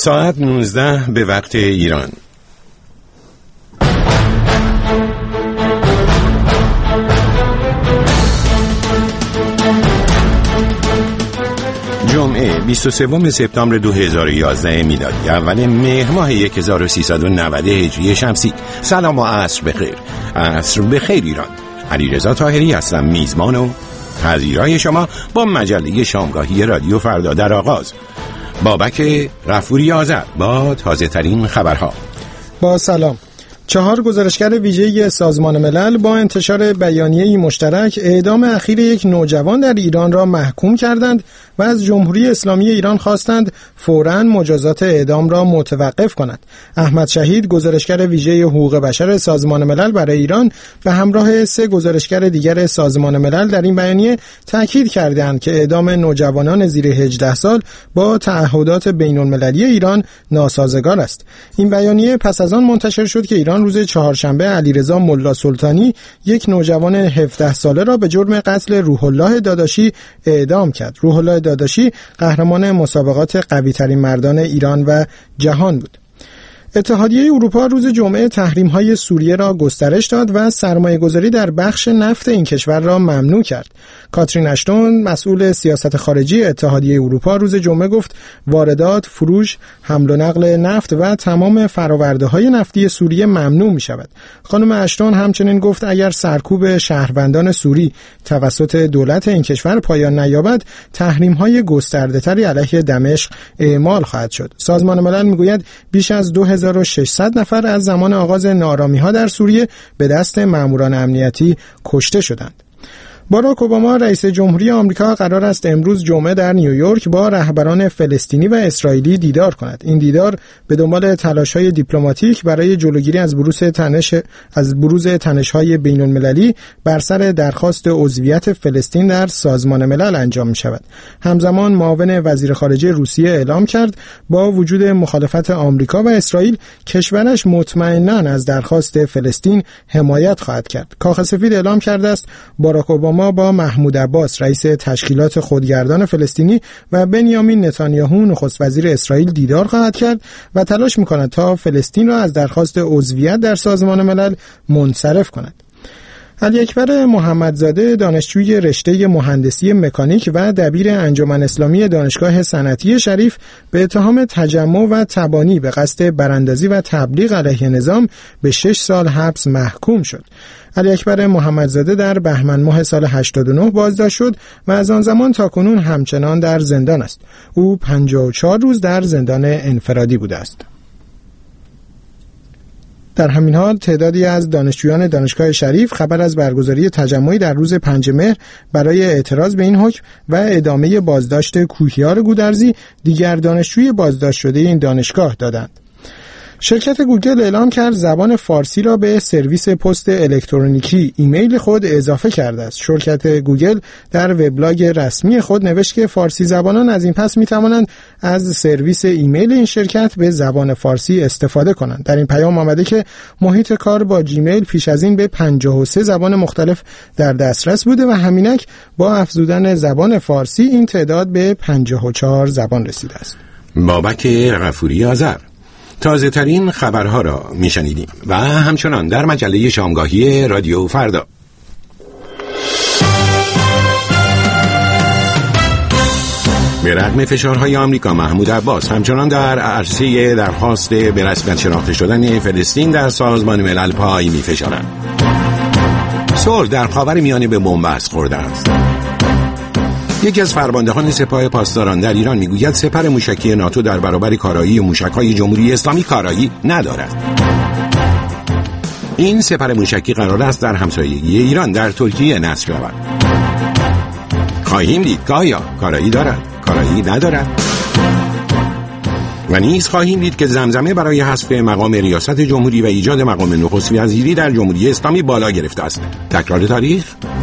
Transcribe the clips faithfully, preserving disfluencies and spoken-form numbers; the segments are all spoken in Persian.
ساعت نوزده به وقت ایران. جمعه بیست و سوم سپتامبر دو هزار و یازده میلادی، اول مهر ماه هزار و سیصد و نود هجری شمسی. سلام و عصر بخیر. عصر بخیر ایران. علیرضا طاهری هستم، میزبان و پذیرای شما با مجله شامگاهی رادیو فردا در آغاز. بابک غفوری آذر با تازه ترین خبرها. با سلام. چهار گزارشگر ویژه سازمان ملل با انتشار بیانیه‌ای مشترک اعدام اخیر یک نوجوان در ایران را محکوم کردند و از جمهوری اسلامی ایران خواستند فوراً مجازات اعدام را متوقف کند. احمد شهید، گزارشگر ویژه حقوق بشر سازمان ملل برای ایران، به همراه سه گزارشگر دیگر سازمان ملل در این بیانیه تاکید کردند که اعدام نوجوانان زیر هجده سال با تعهدات بین‌المللی ایران ناسازگار است. این بیانیه پس از آن منتشر شد که ایران روز چهارشنبه علیرضا ملا سلطانی، یک نوجوان هفده ساله را به جرم قتل روح الله داداشی اعدام کرد. روح الله داداشی قهرمان مسابقات قوی ترین مردان ایران و جهان بود. اتحادیه اروپا روز جمعه تحریم‌های سوریه را گسترش داد و سرمایه‌گذاری در بخش نفت این کشور را ممنوع کرد. کاترین اشتون، مسئول سیاست خارجی اتحادیه اروپا، روز جمعه گفت واردات، فروش، حمل و نقل نفت و تمام فرآورده‌های نفتی سوریه ممنوع می‌شود. خانم اشتون همچنین گفت اگر سرکوب شهروندان سوری توسط دولت این کشور پایان نیابد، تحریم‌های گسترده‌تری علیه دمشق اعمال خواهد شد. سازمان ملل می‌گوید بیش از دو هزار و ششصد نفر از زمان آغاز ناآرامی‌ها در سوریه به دست ماموران امنیتی کشته شدند. باراک اوباما رئیس جمهوری آمریکا قرار است امروز جمعه در نیویورک با رهبران فلسطینی و اسرائیلی دیدار کند. این دیدار به دنبال تلاش‌های دیپلماتیک برای جلوگیری از بروز تنش از بروز تنش‌های بین‌المللی بر سر درخواست عضویت فلسطین در سازمان ملل انجام می‌شود. همزمان معاون وزیر خارجه روسیه اعلام کرد با وجود مخالفت آمریکا و اسرائیل، کشورش مطمئناً از درخواست فلسطین حمایت خواهد کرد. کاخ سفید اعلام کرده است باراک اوباما ما با محمود عباس رئیس تشکیلات خودگردان فلسطینی و بنیامین نتانیاهو نخست وزیر اسرائیل دیدار خواهد کرد و تلاش می‌کند تا فلسطین را از درخواست عضویت در سازمان ملل منصرف کند. علی اکبر محمدزاده، دانشجوی رشته مهندسی مکانیک و دبیر انجمن اسلامی دانشگاه صنعتی شریف، به اتهام تجمع و تبانی به قصد براندازی و تبلیغ علیه نظام به شش سال حبس محکوم شد. علی اکبر محمدزاده در بهمن ماه سال هشتاد و نه بازداشت شد و از آن زمان تا کنون همچنان در زندان است. او پنجاه و چهار روز در زندان انفرادی بوده است. در همین حال تعدادی از دانشجویان دانشگاه شریف خبر از برگزاری تجمعی در روز پنج مهر برای اعتراض به این حکم و ادامه بازداشت کوهیار گودرزی، دیگر دانشجوی بازداشت شده این دانشگاه دادند. شرکت گوگل اعلام کرد زبان فارسی را به سرویس پست الکترونیکی ایمیل خود اضافه کرده است. شرکت گوگل در وبلاگ رسمی خود نوشت که فارسی زبانان از این پس می توانند از سرویس ایمیل این شرکت به زبان فارسی استفاده کنند. در این پیام آمده که محیط کار با جیمیل پیش از این به پنجاه و سه زبان مختلف در دسترس بوده و همینک با افزودن زبان فارسی این تعداد به پنجاه و چهار زبان رسیده است. بابک غفوری آذر. تازه ترین خبرها را میشنیدیم و همچنان در مجله شامگاهی رادیو فردا. به رغم فشارهای آمریکا، محمود عباس همچنان در عرصه درخواست به رسمیت شناخته شدن فلسطین در سازمان ملل پای می‌فشارد. صلح در خاورمیانه به بنبست خورده است. یکی از فرماندهان سپاه پاسداران در ایران میگوید سپر موشکی ناتو در برابر کارایی موشک‌های جمهوری اسلامی کارایی ندارد. این سپر موشکی قرار است در همسایگی ایران در ترکیه نصب شود. خواهیم دید که آیا کارایی دارد، کارایی ندارد. و نیز خواهیم دید که زمزمه برای حذف مقام ریاست جمهوری و ایجاد مقام نخست وزیری در جمهوری اسلامی بالا گرفته است. تکرار تاریخ؟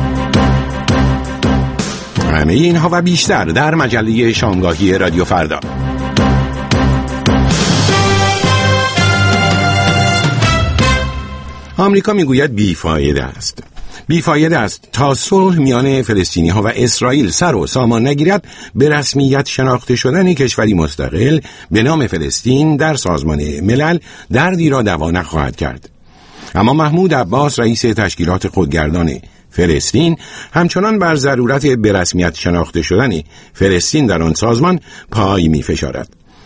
همه اینها و بیشتر در مجله شامگاهی رادیو فردا. آمریکا میگوید بیفایده است. بیفایده است تا صلح میان فلسطینی ها و اسرائیل سر و سامان نگیرد به رسمیت شناخته شدن کشوری مستقل به نام فلسطین در سازمان ملل دردی را دوا نخواهد کرد. اما محمود عباس رئیس تشکیلات خودگردان فلسطین همچنان بر ضرورت به رسمیت شناخته شدن فلسطین در آن سازمان پای می فشارد.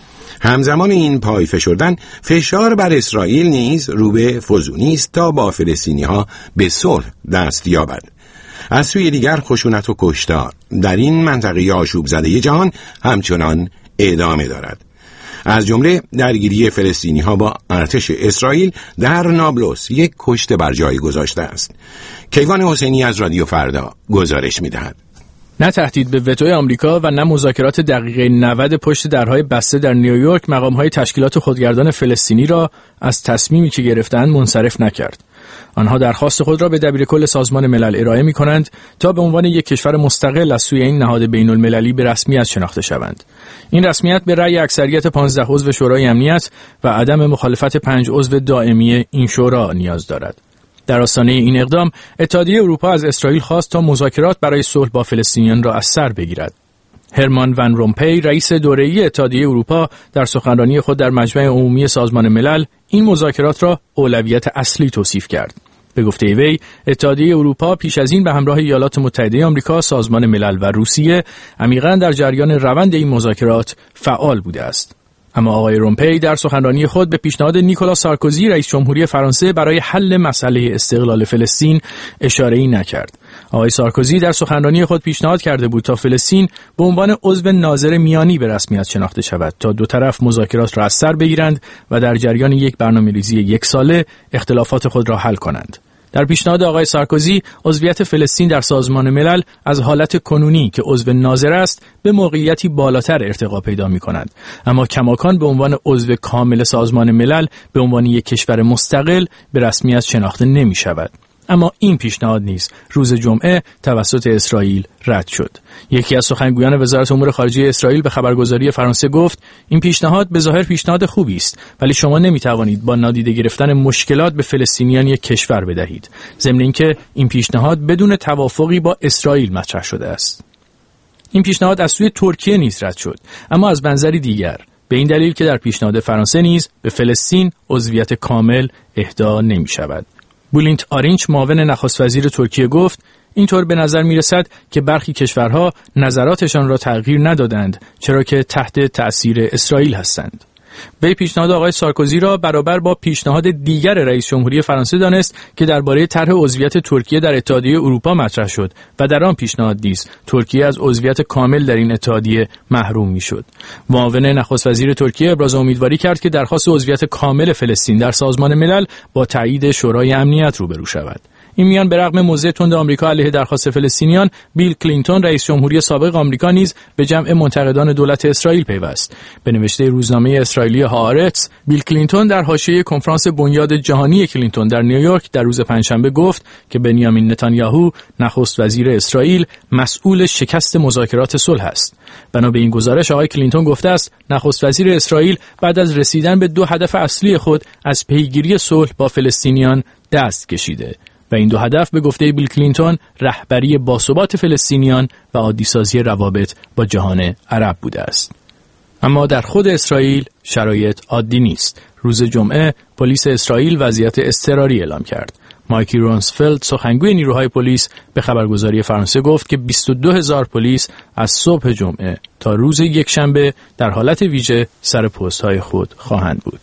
همزمان این پای فشردن فشار بر اسرائیل نیز رو به فزونی است تا با فلسطینی ها به صلح دست یابد. از سوی دیگر خشونت و کشتار در این منطقه آشوب زده جهان همچنان ادامه دارد. از جمله درگیری فلسطینی ها با ارتش اسرائیل در نابلس یک کشته بر جای گذاشته است. کیوان حسینی از رادیو فردا گزارش می دهد. نه تهدید به وتوی آمریکا و نه مذاکرات دقیقه نود پشت درهای بسته در نیویورک مقام‌های تشکیلات خودگردان فلسطینی را از تصمیمی که گرفتند منصرف نکرد. آنها درخواست خود را به دبیرکل سازمان ملل ارائه می‌کنند تا به عنوان یک کشور مستقل از سوی این نهاد بین‌المللی به رسمیت شناخته شوند. این رسمیت به رأی اکثریت پانزده عضو شورای امنیت و عدم مخالفت پنج عضو دائمی این شورا نیاز دارد. در آستانه این اقدام، اتحادیه اروپا از اسرائیل خواست تا مذاکرات برای صلح با فلسطینیان را از سر بگیرد. هرمان ون رومپی، رئیس دوره‌ای اتحادیه اروپا، در سخنرانی خود در مجمع عمومی سازمان ملل این مذاکرات را اولویت اصلی توصیف کرد. به گفته وی، اتحادیه اروپا پیش از این به همراه ایالات متحده آمریکا، سازمان ملل و روسیه عمیقاً در جریان روند این مذاکرات فعال بوده است. اما آقای رومپی در سخنرانی خود به پیشنهاد نیکولاس سارکوزی رئیس جمهوری فرانسه برای حل مسئله استقلال فلسطین اشاره‌ای نکرد. آقای سارکوزی در سخنرانی خود پیشنهاد کرده بود تا فلسطین به عنوان عضو ناظر میانی به رسمیت شناخته شود تا دو طرف مذاکرات را از سر بگیرند و در جریان یک برنامه‌ریزی یک ساله اختلافات خود را حل کنند. در پیشنهاد آقای سارکوزی، عضویت فلسطین در سازمان ملل از حالت کنونی که عضو ناظر است به موقعیتی بالاتر ارتقا پیدا می‌کند، اما کماکان به عنوان عضو کامل سازمان ملل به عنوان یک کشور مستقل به رسمیت شناخته نمی‌شود. اما این پیشنهاد نیز روز جمعه توسط اسرائیل رد شد. یکی از سخنگویان وزارت امور خارجه اسرائیل به خبرگزاری فرانسه گفت این پیشنهاد به ظاهر پیشنهاد خوبی است، ولی شما نمیتوانید با نادیده گرفتن مشکلات به فلسطینیان یک کشور بدهید، ضمن اینکه این پیشنهاد بدون توافقی با اسرائیل مطرح شده است. این پیشنهاد از سوی ترکیه نیز رد شد، اما از منظری دیگر، به این دلیل که در پیشنهاد فرانسه نیز به فلسطین عضویت کامل اهدا نمی‌شود. بولینت آرینچ، معاون نخست وزیر ترکیه، گفت اینطور به نظر می رسد که برخی کشورها نظراتشان را تغییر ندادند چرا که تحت تأثیر اسرائیل هستند. وی پیشنهاد آقای سارکوزی را برابر با پیشنهاد دیگر رئیس جمهوری فرانسه دانست که درباره طرح عضویت ترکیه در اتحادیه اروپا مطرح شد و در آن پیشنهاد نیز ترکیه از عضویت کامل در این اتحادیه محروم میشد. معاون نخست وزیر ترکیه ابراز امیدواری کرد که درخواست عضویت کامل فلسطین در سازمان ملل با تایید شورای امنیت روبرو شود. این میان به رغم موضع تند آمریکا علیه درخواست فلسطینیان، بیل کلینتون رئیس جمهوری سابق آمریکا نیز به جمع منتقدان دولت اسرائیل پیوست. به نوشته روزنامه اسرائیلی هآرتس، بیل کلینتون در حاشیه کنفرانس بنیاد جهانی کلینتون در نیویورک در روز پنجشنبه گفت که بنیامین نتانیاهو، نخست وزیر اسرائیل، مسئول شکست مذاکرات صلح است. بنا به این گزارش، آقای کلینتون گفته است نخست وزیر اسرائیل بعد از رسیدن به دو هدف اصلی خود از پیگیری صلح با فلسطینیان دست کشیده و این دو هدف به گفته بیل کلینتون رهبری باثبات فلسطینیان و عادی‌سازی روابط با جهان عرب بوده است. اما در خود اسرائیل شرایط عادی نیست. روز جمعه پلیس اسرائیل وضعیت اضطراری اعلام کرد. مایکی رونسفلد، سخنگوی نیروهای پلیس، به خبرگزاری فرانسه گفت که بیست و دو هزار پلیس از صبح جمعه تا روز یکشنبه در حالت ویژه سر پست‌های خود خواهند بود.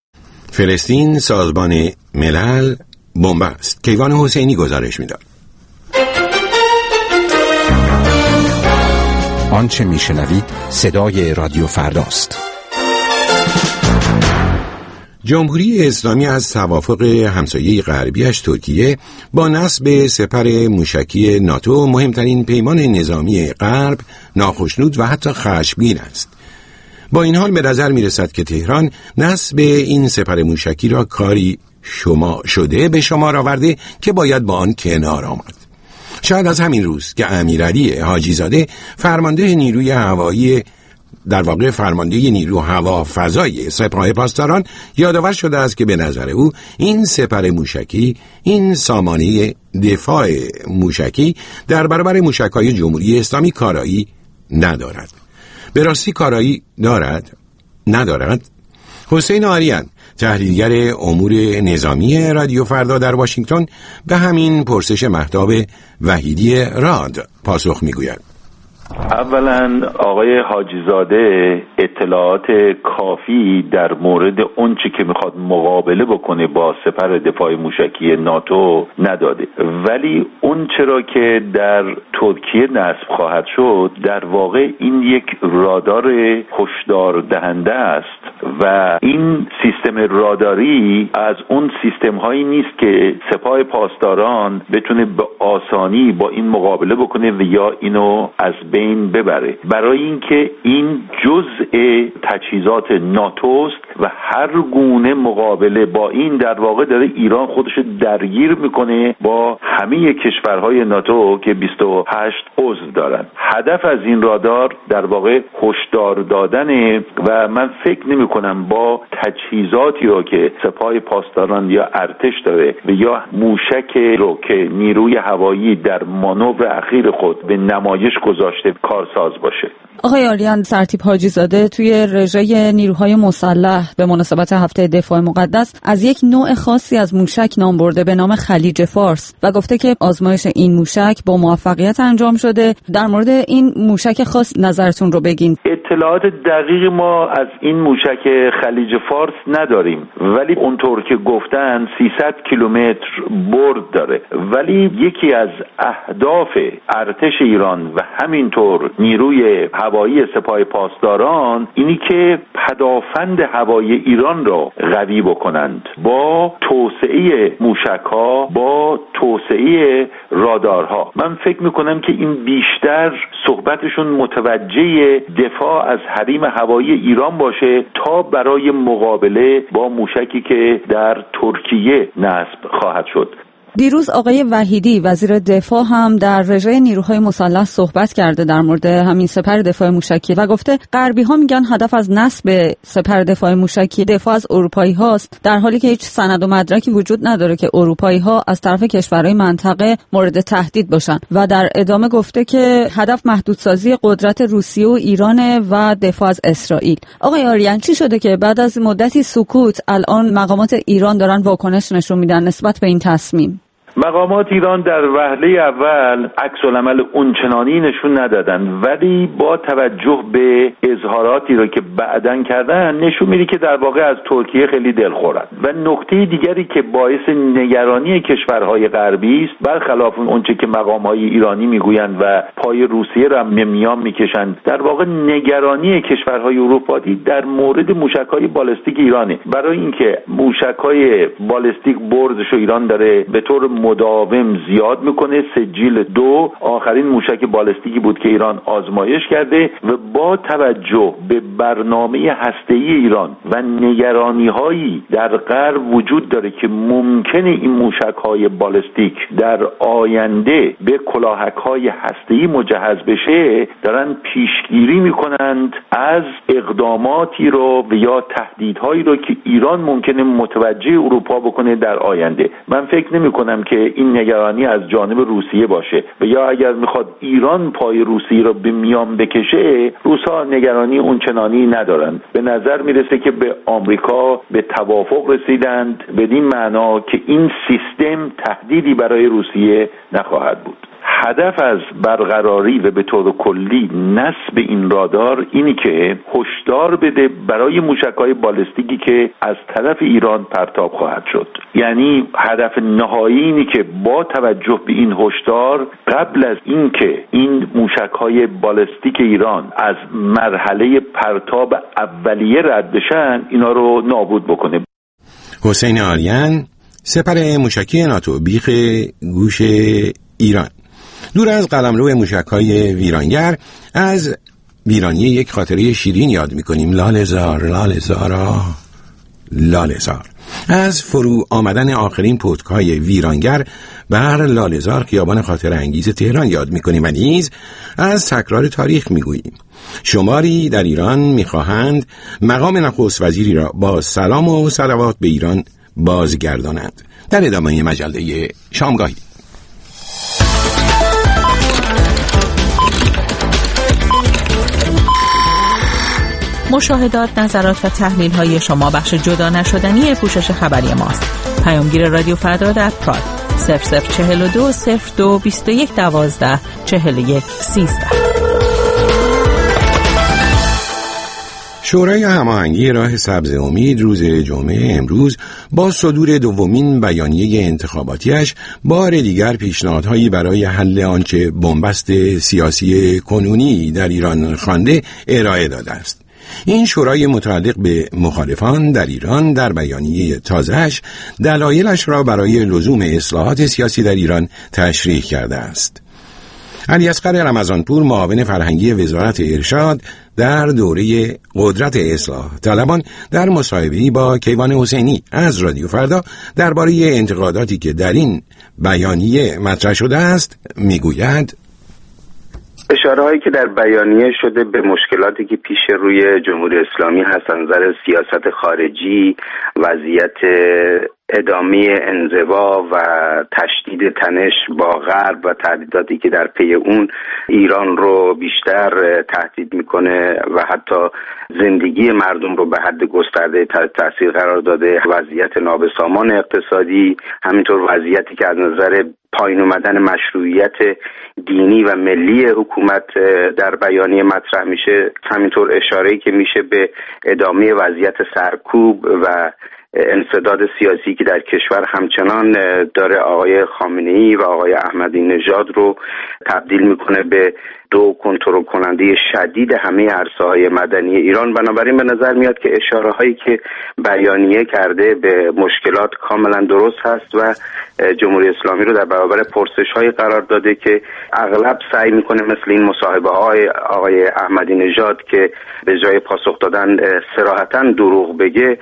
فلسطین سازمان ملل بنبست. کیوان حسینی گزارش می‌داد. آنچه میشنوید صدای رادیو فرداست. جمهوری اسلامی از توافق همسایه غربیش ترکیه با نصب سپر موشکی ناتو، مهمترین پیمان نظامی غرب، ناخشنود و حتی خشمگین است. با این حال به نظر می‌رسد که تهران نصب این سپر موشکی را کاری شما شده به شمار آورده که باید با آن کنار آمد. شاید از همین روز که امیرعلی حاجی زاده، فرمانده نیروی هوایی در واقع فرمانده نیرو هوا فضایی سپاه پاسداران یادآور شده است که به نظر او این سپر موشکی، این سامانه دفاع موشکی در برابر موشک‌های جمهوری اسلامی کارایی ندارد. به راستی کارایی دارد؟ ندارد؟ حسین آریان، تحلیلگر امور نظامی رادیو فردا در واشنگتن، به همین پرسش مهتاب وحیدی راد پاسخ میگوید. اولا آقای حاجی زاده اطلاعات کافی در مورد اون چی که میخواد مقابله بکنه با سپر دفاع موشکی ناتو نداده، ولی اون چرا که در ترکیه نصب خواهد شد در واقع این یک رادار هشدار دهنده است و این سیستم راداری از اون سیستم هایی نیست که سپاه پاسداران بتونه به آسانی با این مقابله بکنه و یا اینو از بین ببره، برای اینکه این جزء تجهیزات ناتوست و هر گونه مقابله با این در واقع داره ایران خودش درگیر میکنه با همه کشورهای ناتو که بیست و هشت عضو دارن. هدف از این رادار در واقع هشدار دادنه و من فکر نمی کنم با تجهیزاتی رو که سپاه پاسداران یا ارتش داره و یا موشک رو که نیروی هوایی در مانور اخیر خود به نمایش گذاشته کارساز باشه. آقای آریان سرتیپ حاجی زاده توی رژه نیروهای مسلح به مناسبت هفته دفاع مقدس از یک نوع خاصی از موشک نام برده به نام خلیج فارس و گفته که آزمایش این موشک با موفقیت انجام شده. در مورد این موشک خاص نظرتون رو بگین. اطلاعات دقیق ما از این موشک خلیج فارس نداریم، ولی اونطور که گفتن سیصد کیلومتر برد داره، ولی یکی از اهداف ارتش ایران و همینطور نیروی هوایی سپاه پاسداران اینی که پدافند هوایی ایران را قوی بکنند با توسعه موشک‌ها، با توسعه رادارها. من فکر میکنم که این بیشتر صحبتشون متوجه دفاع از حریم هوایی ایران باشه تا برای مقابله با موشکی که در ترکیه نصب خواهد شد. دیروز آقای وحیدی وزیر دفاع هم در رژه نیروهای مسلح صحبت کرده در مورد همین سپر دفاع موشکی و گفته غربی ها میگن هدف از نصب سپر دفاع موشکی دفاع از اروپایی هاست، در حالی که هیچ سند و مدرکی وجود نداره که اروپایی ها از طرف کشورهای منطقه مورد تهدید باشن و در ادامه گفته که هدف محدودسازی قدرت روسیه و ایران و دفاع از اسرائیل. آقای آریان چی شده که بعد از مدتی سکوت الان مقامات ایران دارن واکنش نشون میدن نسبت به این تصمیم؟ مقامات ایران در وهله اول عکس العمل اونچنانی نشون ندادن، ولی با توجه به اظهاراتی رو که بعداً کردن نشون میده که در واقع از ترکیه خیلی دلخورن. و نکته دیگری که باعث نگرانی کشورهای غربی است، برخلاف اونچه که مقامات ایرانی میگویند و پای روسیه را میان میکشند، در واقع نگرانی کشورهای اروپایی در مورد موشک‌های بالستیک ایرانه، برای اینکه موشک‌های بالستیک بردش ایران داره به طور مداوم زیاد میکنه. سجیل دو آخرین موشک بالستیکی بود که ایران آزمایش کرده و با توجه به برنامه هسته‌ای ایران و نگرانی‌هایی در غرب وجود داره که ممکنه این موشک‌های بالستیک در آینده به کلاهک‌های هسته‌ای مجهز بشه، دارن پیشگیری میکنند از اقداماتی رو و یا تهدیدهایی رو که ایران ممکنه متوجه اروپا بکنه در آینده. من فکر نمی‌کنم که این نگرانی از جانب روسیه باشه و یا اگر میخواد ایران پای روسیه رو به میان بکشه، روس‌ها نگرانی اونچنانی ندارند. به نظر میرسه که به آمریکا به توافق رسیدند بدین معنا که این سیستم تهدیدی برای روسیه نخواهد بود. هدف از برقراری و به طور کلی نصب این رادار اینی که هشدار بده برای موشک‌های بالستیکی که از طرف ایران پرتاب خواهد شد. یعنی هدف نهایی اینی که با توجه به این هشدار قبل از اینکه این موشک‌های بالستیک ایران از مرحله پرتاب اولیه رد بشن، اینا رو نابود بکنه. حسین آریان، سپر موشکی ناتو بیخ گوش ایران. دور از قلمرو موشک‌های ویرانگر، از ویرانی یک خاطره شیرین یاد می‌کنیم. لاله زار لاله زارا لاله زار. از فرو آمدن آخرین پتک‌های ویرانگر بر لاله زار خیابان خاطره انگیز تهران یاد می‌کنیم و نیز از تکرار تاریخ می‌گوییم. شماری در ایران می‌خواهند مقام نخست وزیری را با سلام و صلوات به ایران بازگردانند. در ادامه مجله شامگاهی. مشاهدات، نظرات و تحلیل های شما بخش جدا نشدنی پوشش خبری ماست. پیامگیر رادیو فردا در پراد صفر صفر چهل و دو صفر دو بیست و یک دوازده چهل و یک سیزده. شورای هماهنگی راه سبز امید روز جمعه امروز با صدور دومین بیانیه انتخاباتیش بار دیگر پیشنهادهایی برای حل آنچه بنبست سیاسی کنونی در ایران خوانده ارائه داده است. این شورای متعلق به مخالفان در ایران در بیانیه تازه‌اش دلایلش را برای لزوم اصلاحات سیاسی در ایران تشریح کرده است. علیاصغر رمضانپور، معاون فرهنگی وزارت ارشاد، در دوره قدرت اصلاح طلبان در مصاحبه‌ای با کیوان حسینی از رادیو فردا درباره انتقاداتی که در این بیانیه مطرح شده است میگوید: اشاره‌هایی که در بیانیه شده به مشکلاتی که پیش روی جمهوری اسلامی هست از نظر سیاست خارجی، وضعیت ادامه انزوا و تشدید تنش با غرب و تهدیداتی که در پی اون ایران رو بیشتر تهدید میکنه و حتی زندگی مردم رو به حد گسترده تحت تاثیر قرار داده، وضعیت نابسامان اقتصادی، همینطور وضعیتی که از نظر پایین اومدن مشروعیت دینی و ملی حکومت در بیانیه مطرح میشه، همینطور اشاره‌ای که میشه به ادامه وضعیت سرکوب و انسداد سیاسی که در کشور همچنان داره آقای خامنه‌ای و آقای احمدی نژاد رو تبدیل میکنه به دو کنترل کننده شدید همه عرصه‌های مدنی ایران. بنابراین به نظر میاد که اشاره‌هایی که بیانیه کرده به مشکلات کاملا درست هست و جمهوری اسلامی رو در برابر پرسش‌هایی قرار داده که اغلب سعی میکنه مثل این مصاحبه‌های آقای احمدی نژاد که به جای پاسخ دادن صراحتاً دروغ بگه،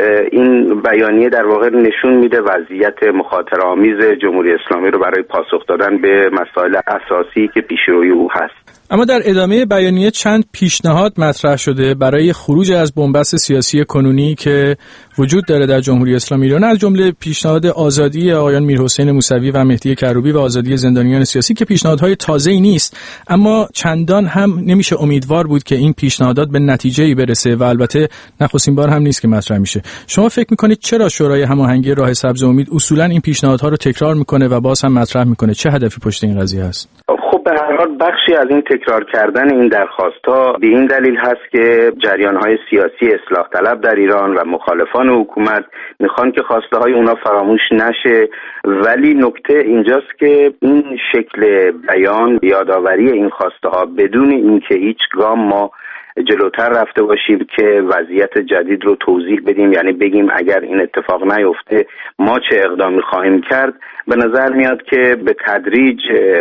این بیانیه در واقع نشون میده وضعیت مخاطره‌آمیز جمهوری اسلامی رو برای پاسخ دادن به مسائل اساسی که پیش روی او هست. اما در ادامه بیانیه چند پیشنهاد مطرح شده برای خروج از بنبست سیاسی کنونی که وجود داره در جمهوری اسلامی ایران، از جمله پیشنهاد آزادی آقایان میرحسین موسوی و مهدی کروبی و آزادی زندانیان سیاسی که پیشنهادهای تازه‌ای نیست، اما چندان هم نمیشه امیدوار بود که این پیشنهادات به نتیجه‌ای برسه و البته نخستین بار هم نیست که مطرح میشه. شما فکر میکنید چرا شورای هماهنگی راه سبز امید اصولاً این پیشنهادها رو تکرار میکنه و باز هم مطرح میکنه؟ چه هدفی پشت این قضیه هست؟ خب به هر حال بخشی از این تکرار کردن این درخواست‌ها به این دلیل هست که جریان‌های سیاسی اصلاح طلب در ایران و مخالفان حکومت میخوان که خواسته‌های اونا فراموش نشه، ولی نکته اینجاست که این شکل بیان، یادآوری این خواسته‌ها بدون اینکه هیچ گام ما جلوتر رفته باشیم که وضعیت جدید رو توضیح بدیم، یعنی بگیم اگر این اتفاق نیفته ما چه اقدامی خواهیم کرد، به نظر میاد که به تدریج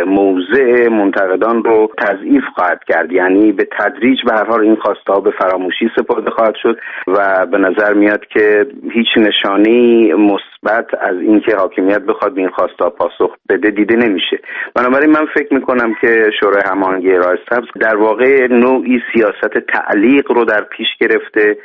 موضع منتقدان رو تضعیف خواهد کرد، یعنی به تدریج به هر حال این خواسته ها به فراموشی سپرده خواهد شد و به نظر میاد که هیچ نشانه‌ای مثبت از اینکه حاکمیت بخواد به این خواسته ها پاسخ بده دیده نمیشه. بنابراین من فکر میکنم که شورای هماهنگی راه سبز در واقع نوعی سیاست تعلیق رو در پیش گرفته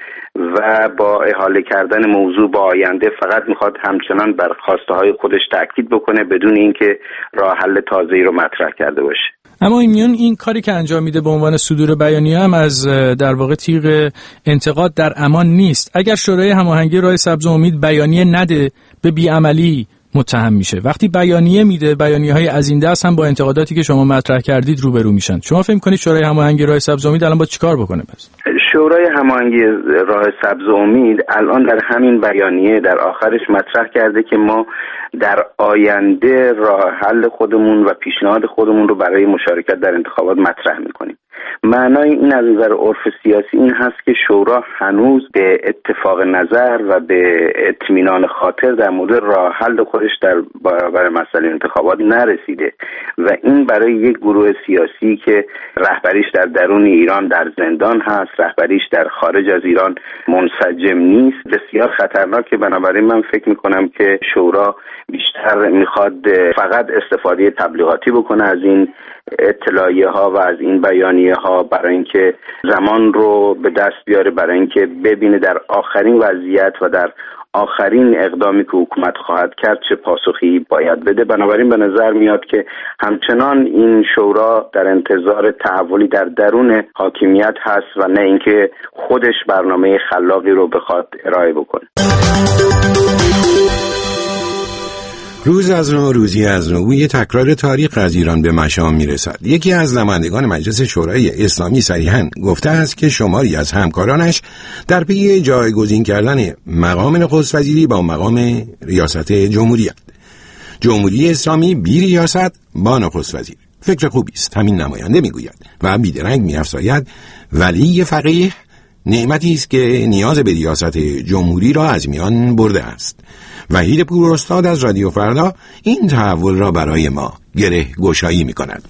و با احاله کردن موضوع با آینده فقط میخواد همچنان بر خواسته های خودش تاکید بکنه بدون اینکه راه حل تازه‌ای رو مطرح کرده باشه. اما این میون این کاری که انجام میده به عنوان صدور بیانیه هم از در واقع تیغ انتقاد در امان نیست. اگر شورای هماهنگی راه سبز امید بیانیه نده به بیعملی متهم میشه. وقتی بیانیه میده، بیانیه‌های از این دست هم با انتقاداتی که شما مطرح کردید روبرو میشن. شما فکر می‌کنید شورای هماهنگی راه سبز امید الان با چیکار بکنه پس؟ شورای هماهنگی راه سبز امید الان در همین بیانیه در آخرش مطرح کرده که ما در آینده راه حل خودمون و پیشنهاد خودمون رو برای مشارکت در انتخابات مطرح میکنیم. معنای این از نظر عرف سیاسی این هست که شورا هنوز به اتفاق نظر و به اطمینان خاطر در مورد راه حل خودش در برابر مسئله انتخابات نرسیده و این برای یک گروه سیاسی که رهبریش در درون ایران در زندان هست، رهبریش در خارج از ایران منسجم نیست بسیار خطرناکه. بنابراین من فکر میکنم که شورا بیشتر میخواد فقط استفاده تبلیغاتی بکنه از این اطلاعیه ها و از این بیانیه ها برای اینکه زمان رو به دست بیاره، برای اینکه ببینه در آخرین وضعیت و در آخرین اقدامی که حکومت خواهد کرد چه پاسخی باید بده. بنابراین به نظر میاد که همچنان این شورا در انتظار تحولی در درون حاکمیت هست و نه اینکه خودش برنامه خلاقی رو بخواد ارائه بکنه. روز از نو روزی از نو یه تکرار تاریخ از ایران به مشام میرسد. یکی از نمایندگان مجلس شورای اسلامی صریحاً گفته است که شماری از همکارانش در پی جایگزین کردن مقام نخست وزیری با مقام ریاست جمهوریت. جمهوری اسلامی بی ریاست با نخست وزیر. فکر خوبی است، همین نماینده میگوید و بیدرنگ میافزاید ولی فقیه نعمتی است که نیاز به ریاست جمهوری را از میان برده است. وحید پوراستاد از رادیو فردا این تحول را برای ما گره گشایی می کند.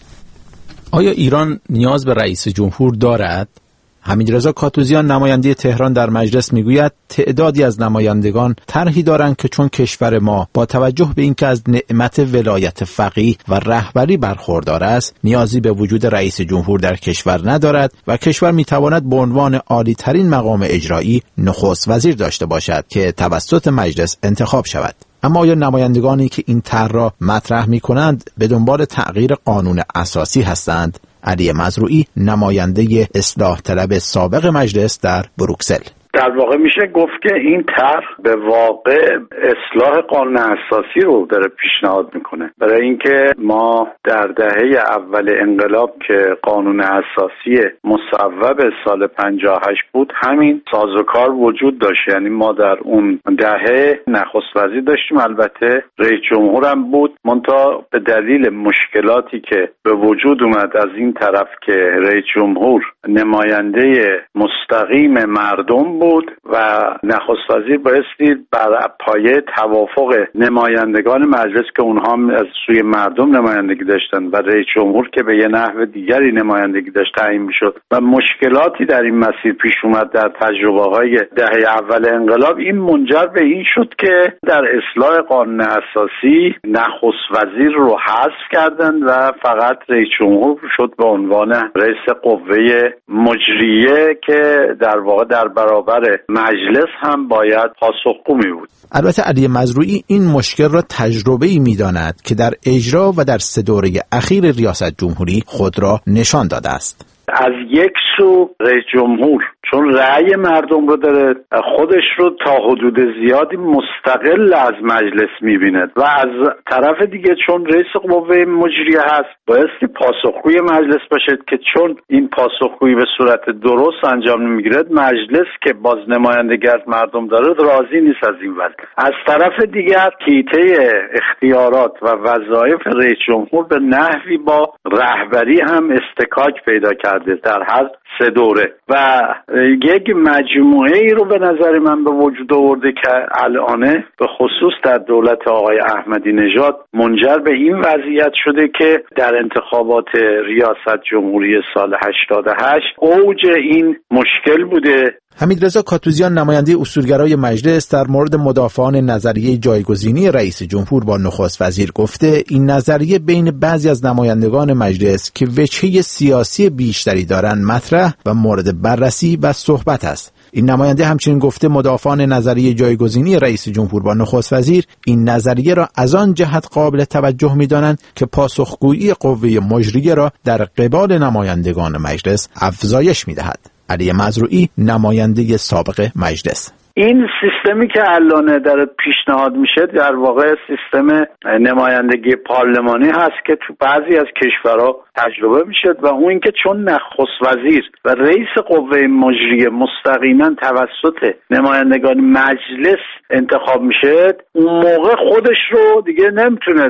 آیا ایران نیاز به رئیس جمهور دارد؟ حمیدرضا کاتوزیان نماینده تهران در مجلس میگوید تعدادی از نمایندگان طرحی دارند که چون کشور ما با توجه به اینکه از نعمت ولایت فقیه و رهبری برخوردار است نیازی به وجود رئیس جمهور در کشور ندارد و کشور میتواند به عنوان عالی ترین مقام اجرایی نخست وزیر داشته باشد که توسط مجلس انتخاب شود. اما آیا نمایندگانی که این طرح را مطرح می‌کنند به دنبال تغییر قانون اساسی هستند؟ علی مزروعی نماینده اصلاح طلب سابق مجلس در بروکسل: در واقع میشه گفت که این طرح به واقع اصلاح قانون اساسی رو داره پیشنهاد میکنه، برای اینکه ما در دهه اول انقلاب که قانون اساسی مصوب سال پنجاه و هشت بود همین سازوکار وجود داشت. یعنی ما در اون دهه نخست وزیر داشتیم، البته رئیس جمهور هم بود، منتها به دلیل مشکلاتی که به وجود اومد از این طرف که رئیس جمهور نماینده مستقیم مردم بود و نخست وزیر بایستی بر پایه توافق نمایندگان مجلس که اونها هم از سوی مردم نمایندگی داشتن و رئیس جمهور که به یه نحو دیگری نمایندگی داشت تعیین میشد و مشکلاتی در این مسیر پیش اومد در تجربه‌های دهه اول انقلاب. این منجر به این شد که در اصلاح قانون اساسی نخست وزیر رو حذف کردند و فقط رئیس جمهور شد به عنوان رئیس قوه مجریه که در واقع در برابر مجلس هم باید پاسخگو می بود. البته علی مزروعی این مشکل را تجربه‌ای می‌داند که در اجرا و در سه دوره اخیر ریاست جمهوری خود را نشان داده است. از یک سو رئیس جمهور چون رأی مردم رو داره خودش رو تا حدود زیادی مستقل از مجلس می‌بیند و از طرف دیگه چون رئیس قوه مجریه هست بایستی پاسخگوی مجلس باشد که چون این پاسخگویی به صورت درست انجام نمی‌گیرد مجلس که باز نمایندگی از مردم داره راضی نیست از این وضع. از طرف دیگر حیطه اختیارات و وظایف رئیس جمهور به نحوی با رهبری هم استکاک پیدا کرده در هر سه دوره و یک مجموعه ای رو به نظر من به وجود آورده که الان به خصوص در دولت آقای احمدی نژاد منجر به این وضعیت شده که در انتخابات ریاست جمهوری سال هشتاد و هشت اوج این مشکل بوده. حمیدرضا کاتوزیان نماینده اصولگرای مجلس در مورد مدافعان نظریه جایگزینی رئیس جمهور با نخست وزیر گفته این نظریه بین بعضی از نمایندگان مجلس که وجهه سیاسی بیشتری دارند مطرح و مورد بررسی و صحبت است. این نماینده همچنین گفته مدافعان نظریه جایگزینی رئیس جمهور با نخست وزیر این نظریه را از آن جهت قابل توجه می‌دانند که پاسخگویی قوه مجریه را در قبال نمایندگان مجلس افزایش می‌دهد. علی مزروعی نماینده سابق مجلس: این سیستمی که الان در پیشنهاد میشه در واقع سیستم نمایندگی پارلمانی هست که تو بعضی از کشورها تجربه میشه و اون اینکه چون نخست وزیر و رئیس قوه مجریه مستقیما توسط نمایندگان مجلس انتخاب میشه اون موقع خودش رو دیگه نمیتونه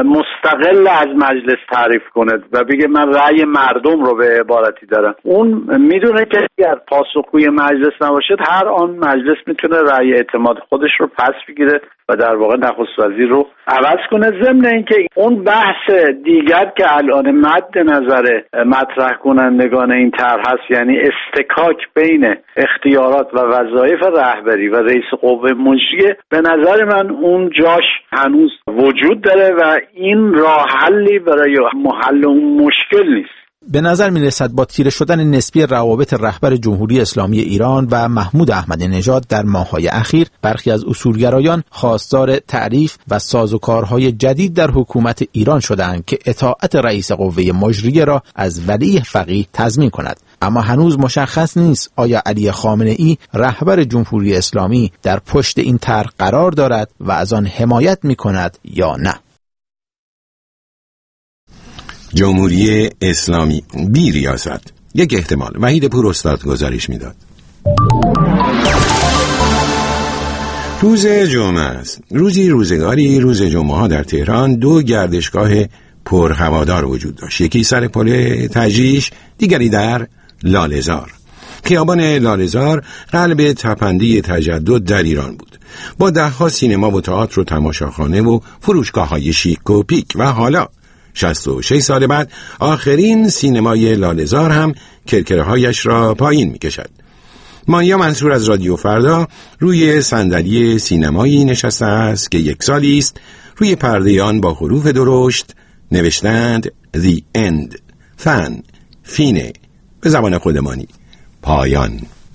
مستقل از مجلس تعریف کنه و بگه من رأی مردم رو به عبارتی دارم. اون میدونه که اگر پاسخگوی مجلس نباشد هر آن مجلس میتونه رأی اعتماد خودش رو پس بگیره و در واقع نخست وزیر رو عوض کنه. ضمن اینکه اون بحث دیگر که الان مد نظر مطرح کنندگان این طرح هست، یعنی استکاک بین اختیارات و وظایف رهبری و رئیس قوه مجریه، به نظر من اون جاش هنوز وجود داره و این راه حلی برای حل اون مشکل نیست. به نظر می رسد با تیره شدن نسبی روابط رهبر جمهوری اسلامی ایران و محمود احمدی نژاد در ماه‌های اخیر، برخی از اصولگرایان خواستار تعریف و سازوکارهای جدید در حکومت ایران شدند که اطاعت رئیس قوه مجریه را از ولی فقیه تضمین کند. اما هنوز مشخص نیست آیا علی خامنه‌ای رهبر جمهوری اسلامی در پشت این طرح قرار دارد و از آن حمایت می کند یا نه. جمهوری اسلامی بی ریاست، یک احتمال. وحید پور استاد گزارش میداد. روز جمعه است. روزی روزگاری روز جمعه ها در تهران دو گردشگاه پرهوادار وجود داشت. یکی سر پل تجریش، دیگری در لاله‌زار. خیابان لاله‌زار قلب تپنده تجدد در ایران بود، با ده ها سینما و تئاتر و تماشاخانه و فروشگاه های شیک و پیک. و حالا شصت و شش سال بعد آخرین سینمای لاله‌زار هم کرکره‌هایش را پایین می‌کشد. مانیا منصور از رادیو فردا روی صندلی سینمایی نشسته است که یک سالی است روی پرده آن با حروف درشت نوشتند The End، فن، فینه، به زبان خودمانی پایان.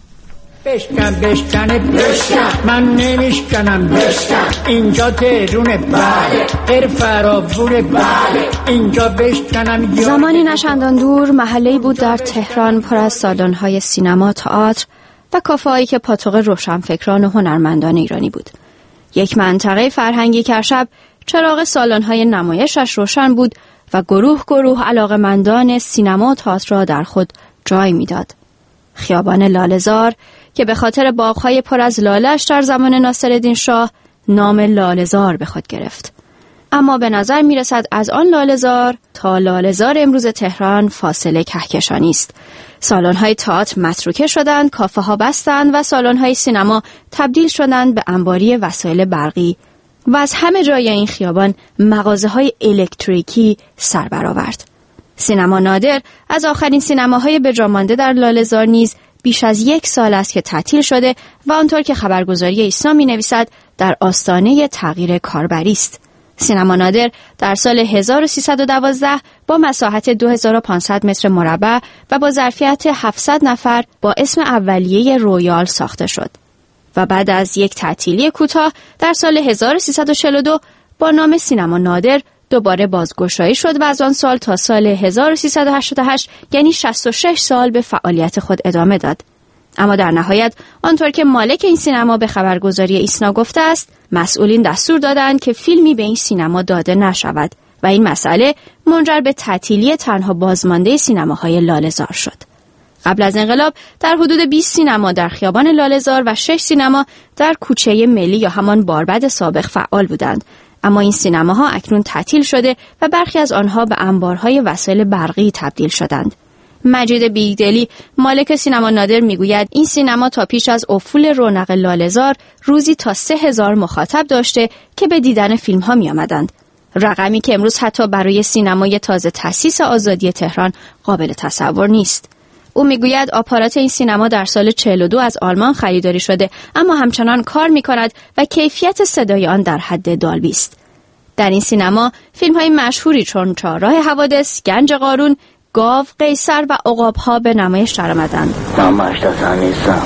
بشکن بشکنه بشکن، من نمیشکنم بشکن، اینجا تهرونه بله، غیر فرابونه بله، اینجا بشکنم. زمانی نشندان دور محله‌ای بود در تهران پر از سالن‌های سینما، تئاتر و کافه‌هایی که پاتوق روشنفکران و هنرمندان ایرانی بود. یک منطقه فرهنگی که شب چراغ سالن‌های نمایشش روشن بود و گروه گروه علاقه‌مندان سینما و تئاتر را در خود جای می‌داد. خیابان لاله‌زار که به خاطر باغ‌های پر از لاله‌اش در زمان ناصرالدین شاه نام لاله‌زار به خود گرفت. اما به نظر می‌رسد از آن لاله‌زار تا لاله‌زار امروز تهران فاصله کهکشانی است. سالن‌های تئاتر متروکه شدند، کافه‌ها بستند و سالن‌های سینما تبدیل شدند به انباری وسایل برقی و از همه جای این خیابان مغازه‌های الکتریکی سر برآورد. سینما نادر از آخرین سینماهای بجامانده در لاله‌زار نیز بیش از یک سال است که تعطیل شده و آنطور که خبرگزاری ایسنا می‌نویسد در آستانه تغییر کاربری است. سینما نادر در سال هزار و سیصد و دوازده با مساحت دو هزار و پانصد متر مربع و با ظرفیت هفتصد نفر با اسم اولیه رویال ساخته شد و بعد از یک تعطیلی کوتاه در سال هزار و سیصد و چهل و دو با نام سینما نادر دوباره بازگشایی شد و از آن سال تا سال هزار و سیصد و هشتاد و هشت یعنی شصت و شش سال به فعالیت خود ادامه داد. اما در نهایت آنطور که مالک این سینما به خبرگزاری ایسنا گفته است، مسئولین دستور دادند که فیلمی به این سینما داده نشود و این مسئله منجر به تعطیلی تنها بازمانده سینماهای لاله‌زار شد. قبل از انقلاب در حدود بیست سینما در خیابان لاله‌زار و شش سینما در کوچه ملی یا همان باربد سابق فعال بودند، اما این سینماها اکنون تعطیل شده و برخی از آنها به انبارهای وسایل برقی تبدیل شدند. مجید بیگدلی مالک سینما نادر میگوید این سینما تا پیش از افول رونق لاله‌زار روزی تا سه هزار مخاطب داشته که به دیدن فیلم ها می آمدند. رقمی که امروز حتی برای سینمای تازه تأسیس آزادی تهران قابل تصور نیست. او میگوید آپارات این سینما در سال چهل و دو از آلمان خریداری شده اما همچنان کار می کند و کیفیت صدای آن در حد دالبی است. در این سینما فیلم های مشهوری چون چهارراه حوادث، گنج قارون، گاو، قیصر و عقاب‌ها به نمایش درآمدند. من مشتاقم نیستم،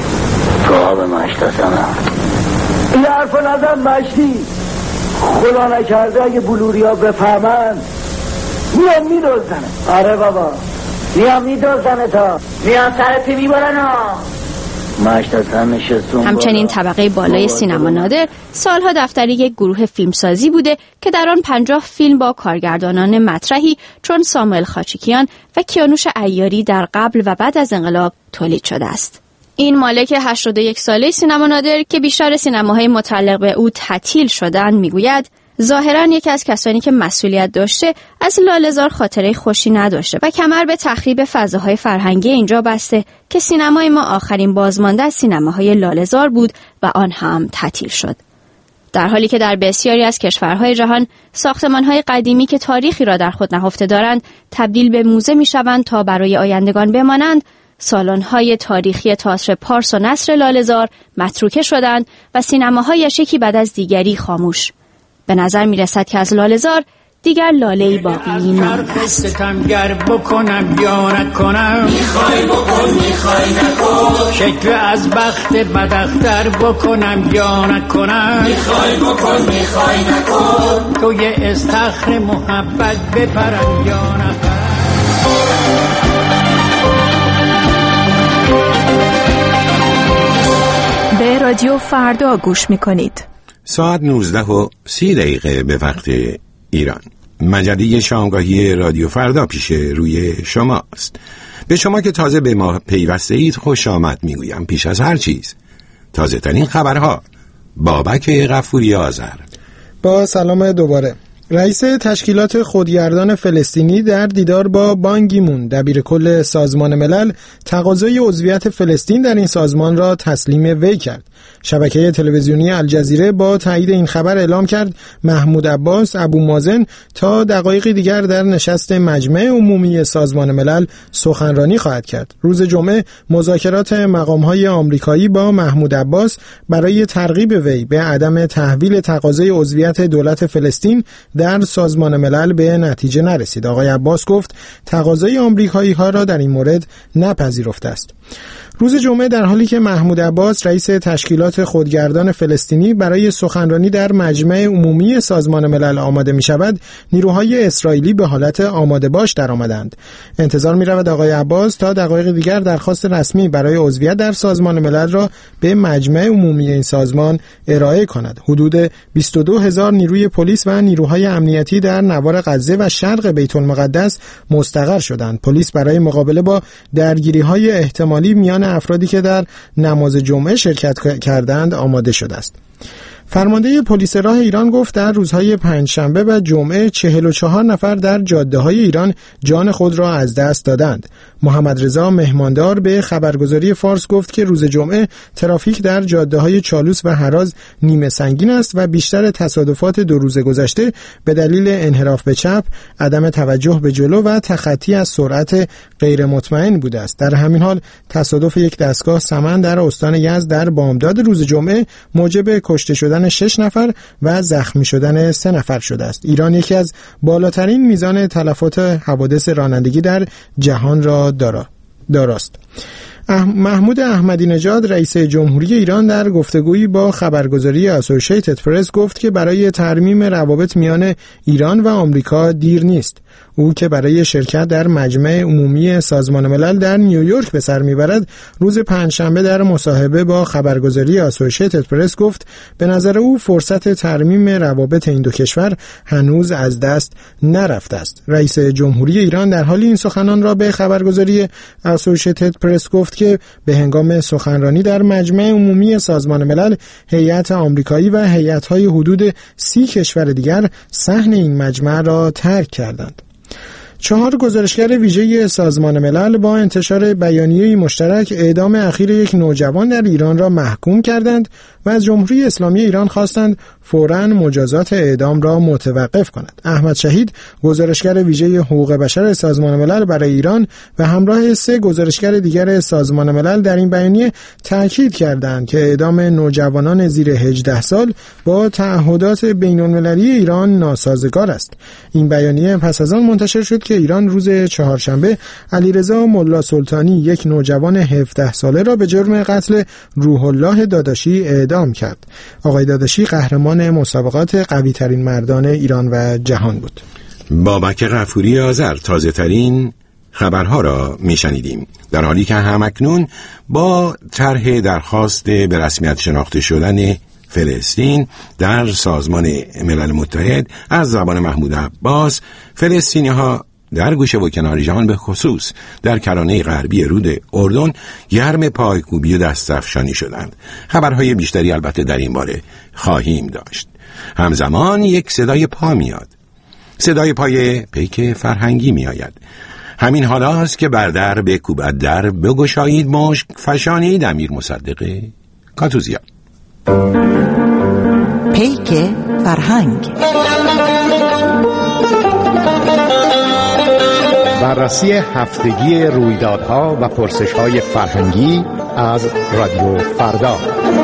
تو به مشتاقم. این حرف نزن مشتی، خدا نکرده اگه بلوریا بفهمن میان میدوزنه. آره بابا میان میدوزنه، تا میان سرتی میبرن ها. همچنین طبقه بالای سینما نادر سالها دفتر یک گروه فیلمسازی بوده که در آن پنجاه فیلم با کارگردانان مطرحی چون ساموئل خاچیکیان و کیانوش عیاری در قبل و بعد از انقلاب تولید شده است. این مالک هشتاد و یک ساله سینما نادر که بیشتر سینماهای متعلق به او تعطیل شدند میگوید ظاهراً یکی از کسانی که مسئولیت داشته از لاله‌زار خاطره خوشی نداشته و کمر به تخریب فضاهای فرهنگی اینجا بسته که سینمای ما آخرین بازمانده از سینماهای لاله‌زار بود و آن هم تعطیل شد. در حالی که در بسیاری از کشورهای جهان ساختمانهای قدیمی که تاریخی را در خود نهفته دارند تبدیل به موزه می‌شوند تا برای آیندگان بمانند، سالن‌های تاریخی تئاتر پارس و نصر لاله‌زار متروکه شدند و سینماهایش یکی بعد از دیگری خاموش. به نظر می‌رسد که از لاله‌زار دیگر لاله‌ای باقی نمانده است. ستمگر بکنم یا نکنم، میخوای بکن میخوای نکن، شکل از بخت بداختر بکنم یا نکنم، میخوای بکن میخوای نکن، توی استخر محبت بپرم یا نپرم. به رادیو فردا گوش میکنید. ساعت نوزده و سی دقیقه به وقت ایران. مجله شامگاهی رادیو فردا پیش روی شماست. به شما که تازه به ما پیوسته اید خوش آمد میگویم. پیش از هر چیز تازه ترین خبرها. بابک غفوری آذر. با سلام دوباره. رئیس تشکیلات خودگردان فلسطینی در دیدار با بان کی مون دبیر کل سازمان ملل تقاضای عضویت فلسطین در این سازمان را تسلیم وی کرد. شبکه تلویزیونی الجزیره با تایید این خبر اعلام کرد محمود عباس ابومازن تا دقایق دیگر در نشست مجمع عمومی سازمان ملل سخنرانی خواهد کرد. روز جمعه مذاکرات مقام‌های آمریکایی با محمود عباس برای ترغیب وی به عدم تحویل تقاضای عضویت دولت فلسطین در سازمان ملل به نتیجه نرسید. آقای عباس گفت تقاضای آمریکایی‌ها را در این مورد نپذیرفته است. روز جمعه در حالی که محمود عباس رئیس تشکیلات خودگردان فلسطینی برای سخنرانی در مجمع عمومی سازمان ملل آماده می شود، نیروهای اسرائیلی به حالت آماده باش در آمدند. انتظار می رود آقای عباس تا دقایق دیگر درخواست رسمی برای عضویت در سازمان ملل را به مجمع عمومی این سازمان ارائه کند. حدود بیست و دو هزار نیروی پلیس و نیروهای امنیتی در نوار غزه و شرق بیت المقدس مستقر شدند. پلیس برای مقابله با درگیری‌های احتمالی میان افرادی که در نماز جمعه شرکت کردند آماده شده است. فرمانده پلیس راه ایران گفت در روزهای پنجشنبه و جمعه چهل و چهار نفر در جاده‌های ایران جان خود را از دست دادند. محمد رضا مهماندار به خبرگزاری فارس گفت که روز جمعه ترافیک در جاده‌های چالوس و هراز نیمه سنگین است و بیشتر تصادفات دو روز گذشته به دلیل انحراف به چپ، عدم توجه به جلو و تخطی از سرعت غیر مطمئن بوده است. در همین حال تصادف یک دستگاه سمن در استان یزد در بامداد روز جمعه موجب کشته شدن شش نفر و زخمی شدن سه نفر شده است. ایران یکی از بالاترین میزان تلفات حوادث رانندگی در جهان را دارا داراست. محمود احمدی نژاد رئیس جمهوری ایران در گفتگویی با خبرگزاری اسوسییتد پرس گفت که برای ترمیم روابط میان ایران و آمریکا دیر نیست. او که برای شرکت در مجمع عمومی سازمان ملل در نیویورک به سر میبرد، روز پنجشنبه در مصاحبه با خبرگزاری اسوسییتد پرس گفت به نظر او فرصت ترمیم روابط این دو کشور هنوز از دست نرفته است. رئیس جمهوری ایران در حال این سخنان را به خبرگزاری اسوسییتد پرس گفت که به هنگام سخنرانی در مجمع عمومی سازمان ملل هیئت آمریکایی و هیئت‌های حدود سی کشور دیگر صحن این مجمع را ترک کردند. چهار گزارشگر ویژه سازمان ملل با انتشار بیانیه‌ای مشترک اعدام اخیر یک نوجوان در ایران را محکوم کردند و از جمهوری اسلامی ایران خواستند فوراً مجازات اعدام را متوقف کند. احمد شهید گزارشگر ویژه حقوق بشر سازمان ملل برای ایران و همراه سه گزارشگر دیگر سازمان ملل در این بیانیه تاکید کردند که اعدام نوجوانان زیر هجده سال با تعهدات بین‌المللی ایران ناسازگار است. این بیانیه پس از آن منتشر شد که ایران روز چهارشنبه علیرضا ملا سلطانی یک نوجوان هفده ساله را به جرم قتل روح الله داداشی اعدام کرد. آقای داداشی قهرمان مسابقات قوی ترین مردان ایران و جهان بود. بابک غفوری آذر تازه ترین خبرها را میشنیدیم. در حالی که همکنون با طرح درخواست به رسمیت شناخته شدن فلسطین در سازمان ملل متحد از زبان محمود عباس، فلسطینی ها در گوشه و کنار جهان، به خصوص در کرانه غربی رود اردن، گرم پایکوبی و دستفشانی شدند. خبرهای بیشتری البته در این باره خواهیم داشت. همزمان یک صدای پا میاد. صدای پای پیک فرهنگی می آید. همین حالاست که بر در بکوبد در، بگشایید مشک فشانید امیر مصدق کاتوزیان. پیک فرهنگ، بررسی هفتگی رویدادها و پرسش‌های فرهنگی از رادیو فردا.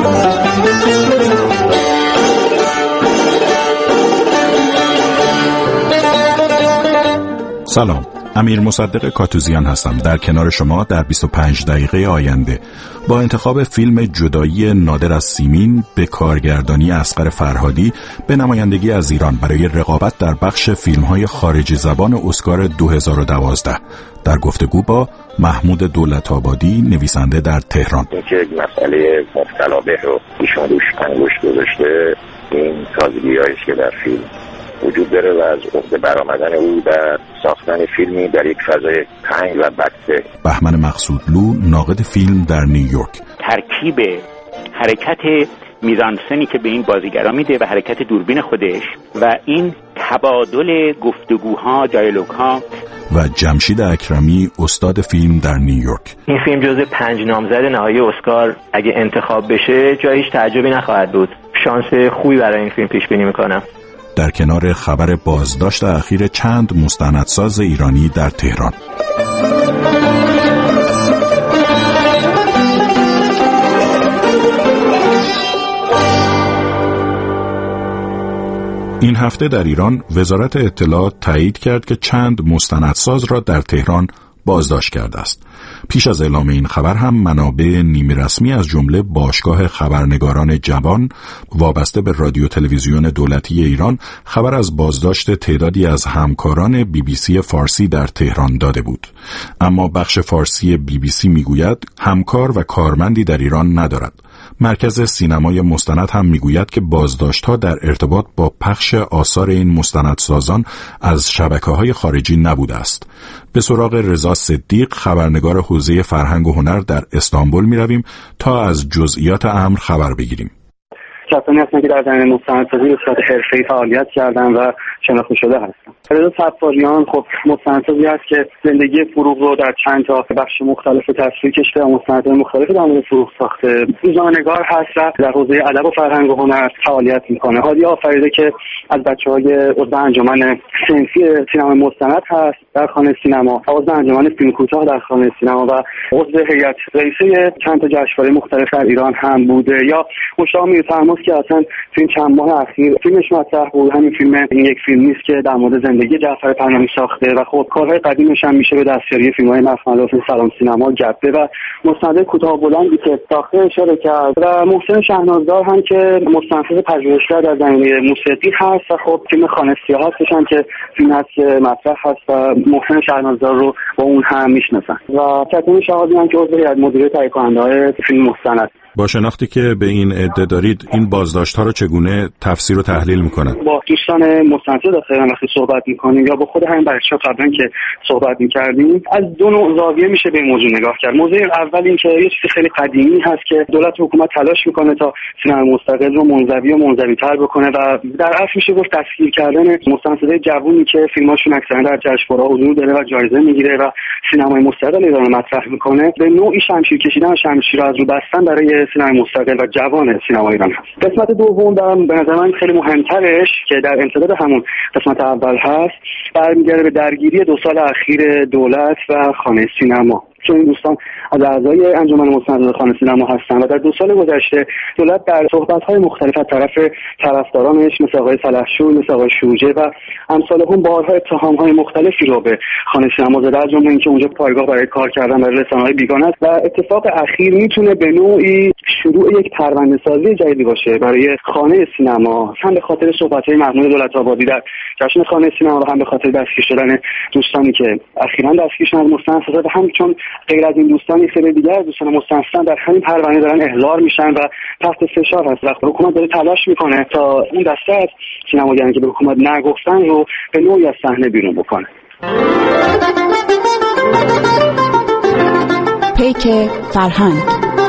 سلام، امیر مصدق کاتوزیان هستم در کنار شما در بیست و پنج دقیقه آینده با انتخاب فیلم جدایی نادر از سیمین به کارگردانی اصغر فرهادی به نمایندگی از ایران برای رقابت در بخش فیلم‌های خارجی زبان اسکار دو هزار و دوازده در گفتگو با محمود دولت‌آبادی، نویسنده در تهران. که مسئله مبتلا به رو ایشون روش انگشت گذاشته، این تازگی‌هایی که در فیلم وجود داره و از عهده برآمدن او در ساختن فیلمی در یک فضای تنگ و بسته. بهمن مقصودلو، ناقد فیلم در نیویورک. ترکیب حرکت میزانسنی که به این بازیگرا میده و حرکت دوربین خودش و این تبادل گفتگوها، دیالوگ‌ها. و جمشید اکرمی، استاد فیلم در نیویورک. این فیلم جزو پنج نامزد نهایی اسکار اگه انتخاب بشه جایش تعجبی نخواهد بود. شانس خوبی برای این فیلم پیش بینی میکنم. در کنار خبر بازداشت اخیر چند مستندساز ایرانی در تهران. این هفته در ایران وزارت اطلاعات تایید کرد که چند مستندساز را در تهران بازداشت کرده است. پیش از اعلام این خبر هم منابع نیمه رسمی از جمله باشگاه خبرنگاران جوان وابسته به رادیو تلویزیون دولتی ایران خبر از بازداشت تعدادی از همکاران بی بی سی فارسی در تهران داده بود. اما بخش فارسی بی بی سی میگوید همکار و کارمندی در ایران ندارد. مرکز سینمای مستند هم میگوید که بازداشت‌ها در ارتباط با پخش آثار این مستندسازان از شبکه‌های خارجی نبوده است. به سراغ رضا صدیق، خبرنگار حوزه فرهنگ و هنر در استانبول می‌رویم تا از جزئیات امر خبر بگیریم. کسانی هستن که در زمینه مستندسازی به صورت حرفه‌ای فعالیت کردن و شناخته شده هستن. رضا صفاریان خب مستندسازی است که زندگی فروغ رو در چند تا بخش مختلف تصویر کشیده و مستندهای مختلف در مورد فروغ ساخته. روزنامه‌نگار هست و در حوزه ادب و فرهنگ و هنر فعالیت میکنه. هادی آفریده که از بچه‌های عضو انجمن صنفی سینما مستند هست در خانه سینما، عضو انجمن فیلم کوتاه در خانه سینما و عضو هیئت رئیسه چند تا جشنواره مختلف در ایران هم بوده. یا مشتاق میرفرموس که اصلا تو این چند ماه اخیر فیلمش مطرح بود. همین فیلم این یک فیلم نیست که در مورد زندگی جعفر پناهی ساخته و خب کارهای قدیمش هم میشه به دستیاری فیلم‌های مخمل سلام سینما، گبه و مستند کوتاه بلندی که ساخته اشاره کرد و محسن شهنازدار هم که مستنفذ پژوهشگر در زمینه موسیقی هست و خب فیلم خانه سیاه هستش هم که فیلم هست که مطرح هست و محسن شهنازدار رو با اون هم میشناسن و کتیم شهادی هم که عضو هیئت مدیره تهیه کننده‌های فیلم مستند. با شناختی که به این عده دارید، این بازداشت‌ها رو چگونه تفسیر و تحلیل می‌کنن؟ با دوستان مستند داخل وقتی صحبت می‌کنیم یا با خود همین بچه‌ها قبلا که صحبت می‌کردیم، از دو نوع زاویه میشه به این موضوع نگاه کرد. موضوع اول این که یه چیز خیلی قدیمی هست که دولت و حکومت تلاش می‌کنه تا سینما مستقل رو منزوی و منزوی‌تر بکنه و در اصل میشه گفت تسخیر کردن مستندهای جوونی که فیلماشون اکثرا در جشنواره‌ها حضور داره و جایزه می‌گیره و سینمای مستقل ایران مطرح می‌کنه، به نوعی شمشیر کشیدن و شمشیر از رو بستن برای سینما مستقل و جوان سینما ایران هست. قسمت دوم دارم به نظر من خیلی مهمترش که در امتداد همون قسمت اول هست، برمیگرده به درگیری دو سال اخیر دولت و خانه سینما. چون این دوستان از اعضای انجمن مستند خانه سینما هستن و در دو سال گذشته دولت در صحبت‌های مختلف از طرف طرفدارانش مثل آقای سلحشور، مثل آقای شوجه و امثالهم بارها اتهام‌های مختلفی رو به خانه سینما زده، از جمله اینکه اونجا پایگاه برای کار کردن برای رسانه‌های بیگانه است و اتفاق اخیر میتونه به نوعی شروع یک پرونده‌سازی جدیدی باشه برای خانه سینما، هم به خاطر صحبت‌های محمود دولت‌آبادی در جشن خانه سینما و هم به خاطر دستگیر شدن دوستانی که اخیراً دستگیر شدن از مستندسازی و هم چون غیر از این دوستان یک سری دیگر دوستان مستثنا در همین پرونده دارن احضار میشن و تحت فشار هست و حکومت داره تلاش میکنه تا اون دسته از سینماگرانی که به حکومت نگفتن رو به نوعی از صحنه بیرون بکنه. پیک فرهنگ.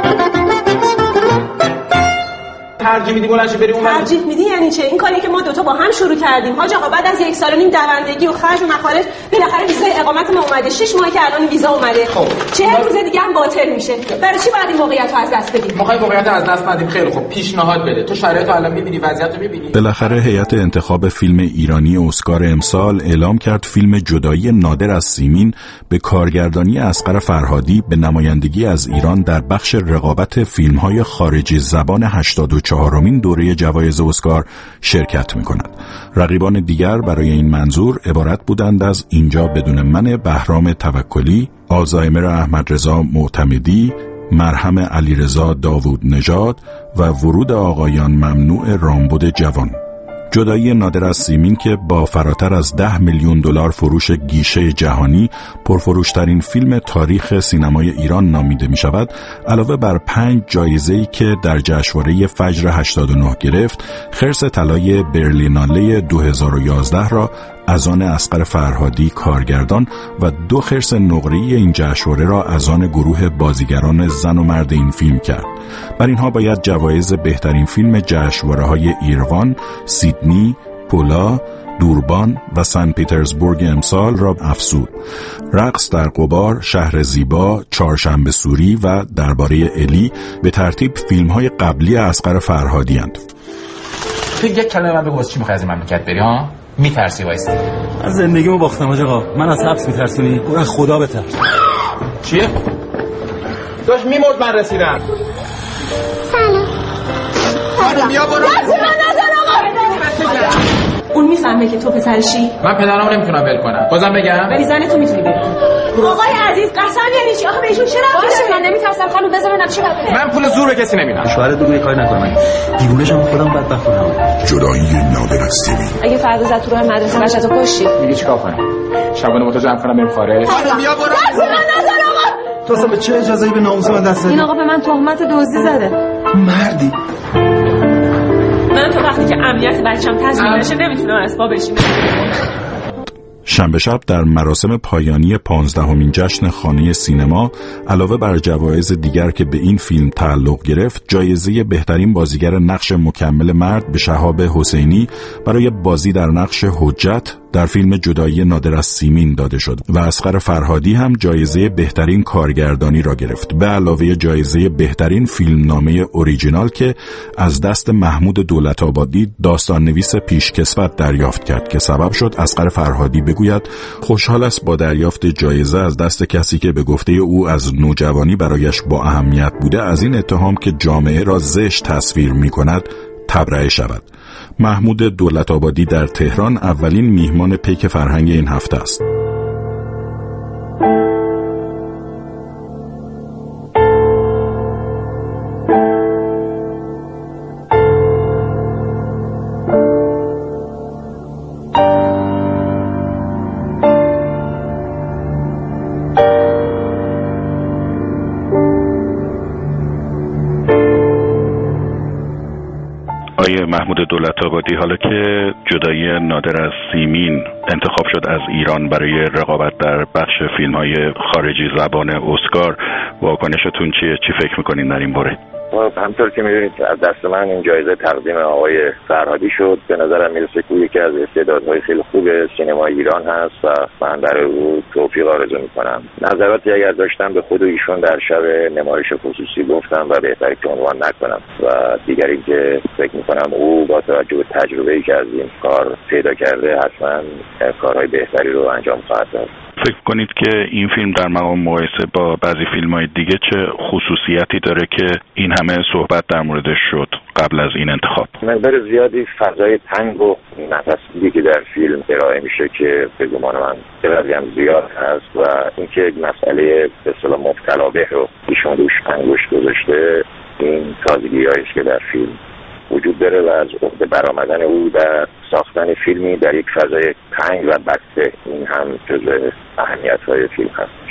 ترجیح میدی بلنشی بری اون؟ ترجیح میدی یعنی چه؟ این کاری که ما دوتا با هم شروع کردیم حاج آقا، بعد از یک سال و نیم دوندگی و خرج و مخارج بالاخره ویزای اقامت ما اومده. شش ماهه که الان ویزا اومده. خب چهل روز دیگه هم باطل میشه. برای چی باید این موقعیت رو از دست بدیم؟ میخوای موقعیت رو از دست بدیم؟ خیلی خوب، پیشنهاد بده. تو شرایط رو الان میبینی، وضعیت رو میبینی. بالاخره هیئت انتخاب فیلم ایرانی اسکار امسال اعلام کرد فیلم جدایی نادر از سیمین به کارگردانی اصغر فرهادی به نمایندگی از ایران در بخش رقابت فیلم‌های خارجی زبان هشتاد و چهارمین دوره جوایز اسکار شرکت می‌کند. رقیبان دیگر برای این منظور عبارت بودند از اینجا بدون من بهرام توکلی، آلزایمر احمدرضا معتمدی، مرهم علیرضا داوود نژاد و ورود آقایان ممنوع رامبد جوان. جدایی نادر از سیمین که با فراتر از ده میلیون دلار فروش گیشه جهانی پرفروشترین فیلم تاریخ سینمای ایران نامیده می شود، علاوه بر پنج جایزه‌ای که در جشنواره فجر هشتاد و نه گرفت، خرس طلای برلیناله دو هزار و یازده را از آن اصغر فرهادی کارگردان و دو خرس نقره‌ای این جشنواره را از آن گروه بازیگران زن و مرد این فیلم کرد. بر اینها باید جوایز بهترین فیلم جشنواره‌های ایروان، سیدنی، پولا، دوربان و سن پیترزبورگ امسال را افزود. رقص در غبار، شهر زیبا، چهارشنبه سوری و درباره الی به ترتیب فیلم‌های قبلی اصغر فرهادی اند. تو یک کلمه من بگو واسه چی می‌خوای از این مملکت بری ها؟ میترسی وایستی؟ از زندگیمو باختم آج آقا. من از حبس میترسونی؟ برو از خدا بترس. چیه؟ داشت میمرد من رسیدم. سلام. خانم بیا برو. اون میفهمه که تو پسرشی؟ من پدرامو نمیتونم ول کنم. بازم بگم؟ ولی زن تو میتونی ول کنی. آقای عزیز قسم یعنی چی؟ آخه بهشون چرا؟ باشه من نمیترسم خانم، بذار ببینم چی باید. من پول زور به کسی نمیدم. شوهر دو کاری نکنم. من دیوونه شم خودم بدبخت کنم. جدایی نادر از سیمین. اگه فردا زد تو راه مدرسه بچه‌تو کشتی. دیگه چیکار کنم؟ شبانه متو جمع کنم بریم خارج. خانم بیا برو. نذار آقا. تو اصلا به چه اجازه‌ای به ناموس من دست دادی؟ این آقا به من تهمت دزدی زده. مردی. من تو وقتی که امنیت بچه‌م تضمین نشه نمیتونم اسباب بشینم. شنبه شب در مراسم پایانی پانزدهمین جشن خانه سینما علاوه بر جوایز دیگر که به این فیلم تعلق گرفت، جایزه بهترین بازیگر نقش مکمل مرد به شهاب حسینی برای بازی در نقش حجت در فیلم جدایی نادر از سیمین داده شد و اصغر فرهادی هم جایزه بهترین کارگردانی را گرفت، به علاوه جایزه بهترین فیلمنامه اوریجینال که از دست محمود دولت‌آبادی داستان نویس پیشکسوت دریافت کرد که سبب شد اصغر فرهادی بگوید خوشحال است با دریافت جایزه از دست کسی که به گفته او از نوجوانی برایش با اهمیت بوده از این اتهام که جامعه را زشت تصویر می‌کند تبرئه شود. محمود دولت‌آبادی در تهران اولین میهمان پیک فرهنگ این هفته است. آقای محمود دولت‌آبادی، حالا که جدایی نادر از سیمین انتخاب شد از ایران برای رقابت در بخش فیلم‌های خارجی زبان اسکار، واکنشتون چیه؟ چی فکر می‌کنین در این باره؟ همطور که می‌دونید از دست من این جایزه تقدیم آقای فرهادی شد. به نظرم میرسه که یکی از استعدادهای خیلی خوب سینما ایران هست و من برای او توفیق آرزو می‌کنم. نظراتی اگر داشتم به خود ایشون در شب نمایش خصوصی گفتم و بهتره که عنوان نکنم. و دیگر اینکه فکر می‌کنم او با توجه به تجربه‌ای که از این کار پیدا کرده حتما کارهای بهتری رو انجام خواهد داد. فکر کنید که این فیلم در مقام مقایسه با بعضی فیلم‌های دیگه چه خصوصیتی داره که این همه صحبت در موردش شد قبل از این انتخاب؟ مقدار زیادی فضای تنگ و نفسگیری که در فیلم ارائه میشه که به گمان من خیلی هم زیاد هست و اینکه یک مسئله به اصطلاح مبتلا به رو ایشون روش انگشت گذاشته، این تازگی‌هایی که در فیلم وجود داره و از عهده برآمدن او در ساختن فیلمی در یک فضای تنگ و بسته، این هم جزء اهمیت‌های فیلم هستش.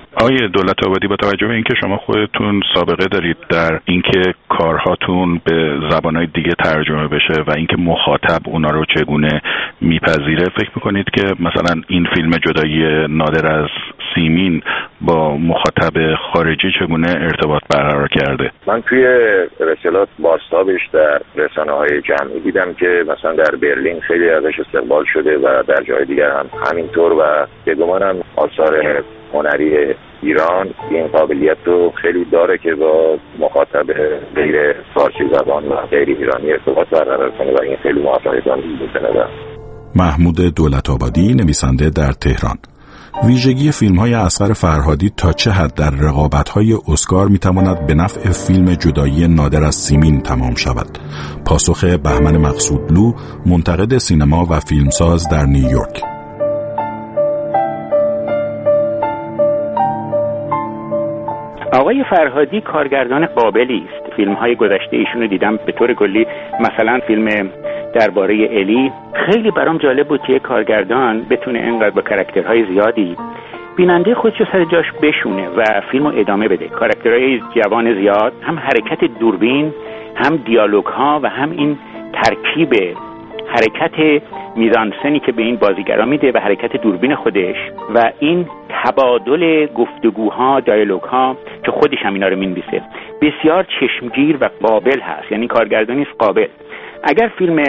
آقای دولت آبادی، با توجه به اینکه شما خودتون سابقه دارید در اینکه کارهاتون به زبانهای دیگه ترجمه بشه و اینکه مخاطب اونا رو چگونه میپذیره، فکر میکنید که مثلا این فیلم جدایی نادر از سیمین با مخاطب خارجی چگونه ارتباط برقرار کرده؟ من توی رسالات بازتابش در رسانه‌های جمعی دیدم که مثلا در برلین خیلی ازش استقبال شده و در جای دیگر هم همینطور و به گمانم آثار هنری ایران این قابلیت رو خیلی داره که با مخاطب غیر فارسی زبان و غیر ایرانی ارتباط برقرار کنه و این خیلی موفقیت آمیز. محمود دولت آبادی، نویسنده در تهران. ویژگی فیلم‌های اصغر فرهادی تا چه حد در رقابت‌های اسکار می‌تواند به نفع فیلم جدایی نادر از سیمین تمام شود؟ پاسخ بهمن مقصودلو، منتقد سینما و فیلمساز در نیویورک. آقای فرهادی کارگردان قابلی است. فیلم‌های گذشته ایشون رو دیدم به طور کلی، مثلا فیلم درباره الی خیلی برام جالب بود که کارگردان بتونه اینقدر با کاراکترهای زیادی بیننده خودشو سر جاش بشونه و فیلمو ادامه بده. کاراکترهای جوان زیاد، هم حرکت دوربین، هم دیالوگ‌ها و هم این ترکیب حرکت میزانسنی که به این بازیگرا میده و حرکت دوربین خودش و این تبادل گفتگوها، دیالوگ‌ها که خودش هم اینا رو مینویسه، بسیار چشمگیر و قابل هست. یعنی کارگردانی است قابل. اگر فیلم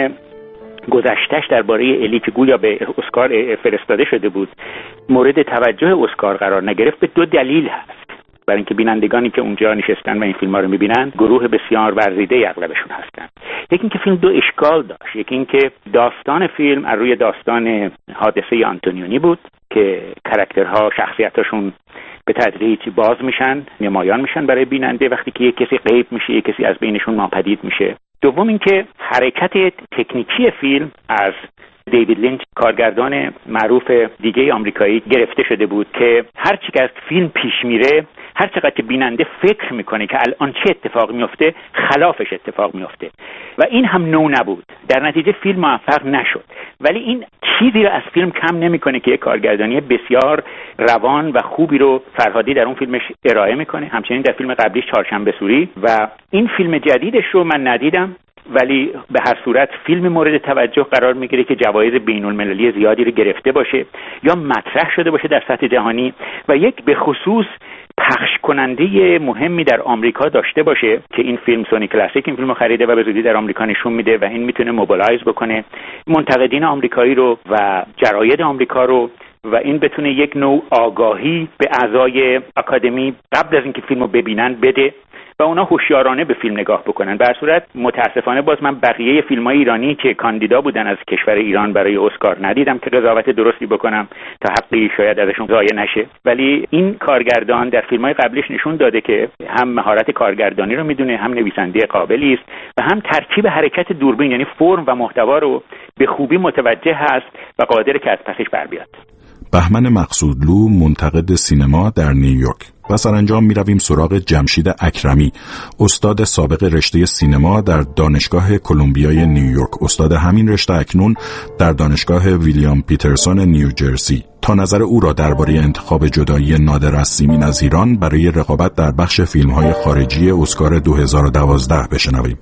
گذشتهش درباره الی که گویا به اسکار فرستاده شده بود مورد توجه اسکار قرار نگرفت، به دو دلیل هست. برای اینکه بینندگانی که اونجا نشستن و این فیلم‌ها رو می‌بینن گروه بسیار ورزیده اغلبشون هستن. یکی اینکه فیلم دو اشکال داشت. یکی اینکه داستان فیلم از روی داستان حادثه آنتونیونی بود که کاراکترها شخصیتاشون به تدریج باز میشن، نمایان میشن برای بیننده وقتی که یک کسی غیب میشه، یک کسی از بینشون ناپدید میشه. دوم اینکه حرکت تکنیکی فیلم از دیوید لینچ، کارگردان معروف دیگه آمریکایی، گرفته شده بود که هر چی که از فیلم پیش میره، هر چقدر که بیننده فکر میکنه که الان چه اتفاق میفته، خلافش اتفاق میفته و این هم نو نبود. در نتیجه فیلم موفق نشد، ولی این چیزی رو از فیلم کم نمیکنه که یک کارگردانی بسیار روان و خوبی رو فرهادی در اون فیلمش ارائه میکنه. همچنین در فیلم قبلیش چهارشنبه سوری و این فیلم جدیدش رو من ندیدم، ولی به هر صورت فیلم مورد توجه قرار میگیره که جوایز بین المللی زیادی رو گرفته باشه یا مطرح شده باشه در سطح جهانی و یک به خصوص پخش کننده مهمی در آمریکا داشته باشه که این فیلم سونی کلاسیک این فیلمو خریده و به زودی در آمریکا نشون میده و این میتونه موبیلایز بکنه منتقدین آمریکایی رو و جراید آمریکا رو و این بتونه یک نوع آگاهی به اعضای آکادمی قبل از اینکه فیلمو ببینن بده و اونا هوشیارانه به فیلم نگاه بکنن. به هر صورت متاسفانه باز من بقیه فیلم‌های ایرانی که کاندیدا بودن از کشور ایران برای اسکار ندیدم که قضاوت درستی بکنم تا حقی شاید ازشون ضایع نشه، ولی این کارگردان در فیلم‌های قبلیش نشون داده که هم مهارت کارگردانی رو میدونه، هم نویسنده قابلی است و هم ترکیب حرکت دوربین یعنی فرم و محتوا رو به خوبی متوجه هست و قادر که از پسش بر بیاد. بهمن مقصودلو، منتقد سینما در نیویورک. و سرانجام می رویم سراغ جمشید اکرمی، استاد سابق رشته سینما در دانشگاه کلمبیای نیویورک، استاد همین رشته اکنون در دانشگاه ویلیام پیترسون نیوجرسی، تا نظر او را درباره انتخاب جدایی نادر از سیمین از ایران برای رقابت در بخش فیلم‌های خارجی اسکار دو هزار و دوازده بشنویم.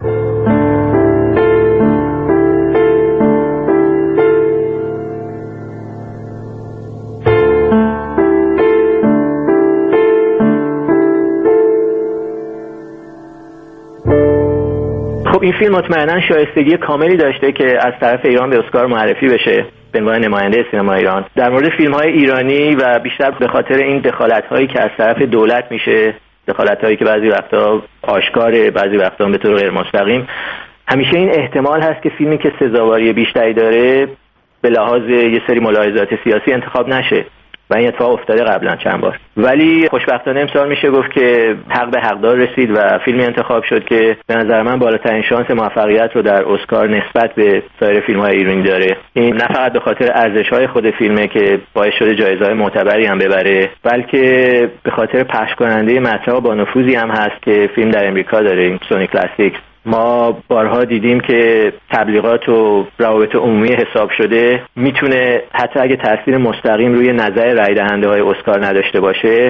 این فیلم مطمئنا شایستگی کاملی داشته که از طرف ایران به اسکار معرفی بشه به عنوان نماینده سینما ایران. در مورد فیلم‌های ایرانی و بیشتر به خاطر این دخالت‌هایی که از طرف دولت میشه، دخالت‌هایی که بعضی وقتا آشکاره، بعضی وقتا به طور غیر مستقیم، همیشه این احتمال هست که فیلمی که سزاواری بیشتری داره به لحاظ یه سری ملاحظات سیاسی انتخاب نشه و این اتفاق افتاده قبلا چند بار. ولی خوشبختانه امسال میشه گفت که حق به حقدار رسید و فیلمی انتخاب شد که به نظر من بالاترین شانس موفقیت رو در اسکار نسبت به سایر فیلم‌های ایرانی داره. این نه فقط به خاطر ارزش‌های خود فیلمه که باعث شده جایزه‌های معتبری هم ببره، بلکه به خاطر پخش کننده مطرح با نفوذی هم هست که فیلم در امریکا داره، این سونی کلاسیک. ما بارها دیدیم که تبلیغات و روابط عمومی حساب شده میتونه حتی اگه تاثیر مستقیم روی نظر رای دهنده های اسکار نداشته باشه،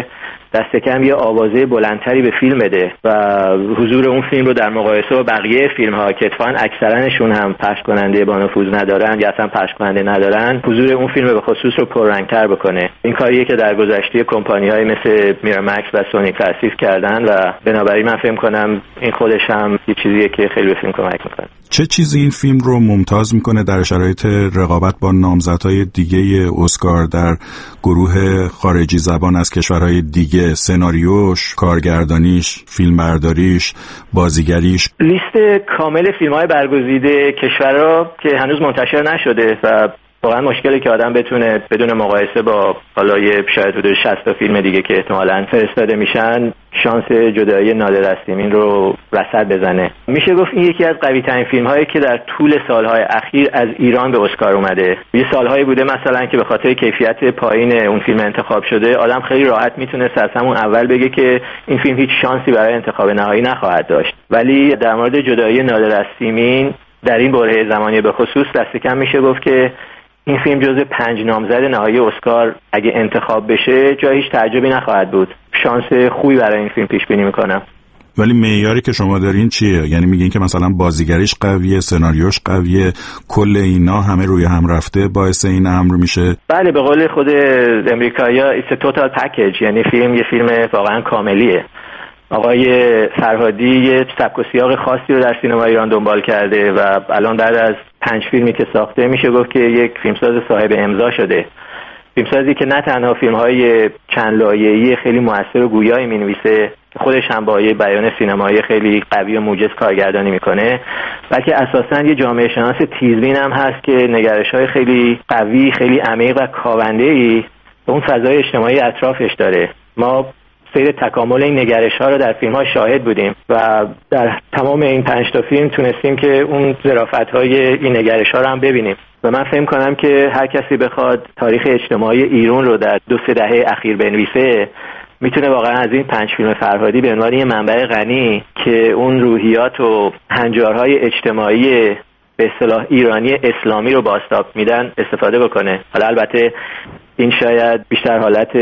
دست کم یه آوازه بلندتری به فیلم بده و حضور اون فیلم رو در مقایسه با بقیه فیلم‌ها که اتفاقاً اکثرنشون هم پخش کننده با نفوذ ندارن یا اصلا پخش کننده ندارن، حضور اون فیلم به خصوص رو پررنگ‌تر بکنه. این کاریه که در گذشته کمپانی‌های مثل میرامکس و سونی تأسیس کردن و بنابراین من فکر کنم این خودش هم یه چیزیه که خیلی به فیلم کمک می‌کنه. چه چیزی این فیلم رو ممتاز میکنه در شرایط رقابت با نامزدهای دیگه اسکار در گروه خارجی زبان از کشورهای دیگه؟ سناریوش، کارگردانیش، فیلمبرداریش، بازیگریش؟ لیست کامل فیلم‌های برگزیده کشورها که هنوز منتشر نشده و واقعا مشکلی که آدم بتونه بدون مقایسه با حالا یه شاید حدود شصت تا فیلم دیگه که احتمالاً فرستاده میشن شانس جدایی نادر از سیمین رو رصد بزنه. میشه گفت این یکی از قوی ترین فیلم هایی که در طول سالهای اخیر از ایران به اسکار اومده. یه سالهایی بوده مثلا که به خاطر کیفیت پایین اون فیلم انتخاب شده آدم خیلی راحت میتونه از همون اول بگه که این فیلم هیچ شانسی برای انتخاب نهایی نخواهد داشت، ولی در مورد جدایی نادر از سیمین در این برهه زمانی به خصوص دست کم میشه گفت که این فیلم جزو پنج نامزد نهایی اسکار اگه انتخاب بشه جای هیچ تعجبی نخواهد بود. شانس خوبی برای این فیلم پیش بینی میکنم. ولی معیاری که شما دارین چیه؟ یعنی میگین که مثلا بازیگریش قویه، سناریوش قویه، کل اینا همه روی هم رفته باعث این امر میشه؟ بله، به قول خود امریکایی‌ها it's a total package، یعنی فیلم یه فیلم واقعا کاملیه. آقای فرهادی یه سبک و سیاق خاصی رو در سینما ایران دنبال کرده و الان بعد از پنج فیلمی که ساخته میشه گفت که یک فیلمساز صاحب امضا شده. فیلمسازی که نه تنها فیلم‌های چند لایه‌ای خیلی مؤثر و گویایی می‌نویسه، خودش هم با یه بیان سینمایی خیلی قوی و موجز کارگردانی میکنه، بلکه اساساً یه جامعه شناس تیزبین هم هست که نگرش‌های خیلی قوی، خیلی عمیق و کاونده‌ای به اون فضای اجتماعی اطرافش داره. ما سیر تکامل این نگرش‌ها رو در فیلم‌ها شاهد بودیم و در تمام این پنج تا فیلم تونستیم که اون ظرافت‌های این نگرش‌ها رو هم ببینیم و من فهم کنم که هر کسی بخواد تاریخ اجتماعی ایران رو در دو سه دهه اخیر بنویسه میتونه واقعا از این پنج فیلم فرهادی به عنوان یه منبع غنی که اون روحیات و هنجارهای اجتماعی به اصطلاح ایرانی اسلامی رو بازتاب میدن استفاده بکنه. حالا البته این شاید بیشتر حالت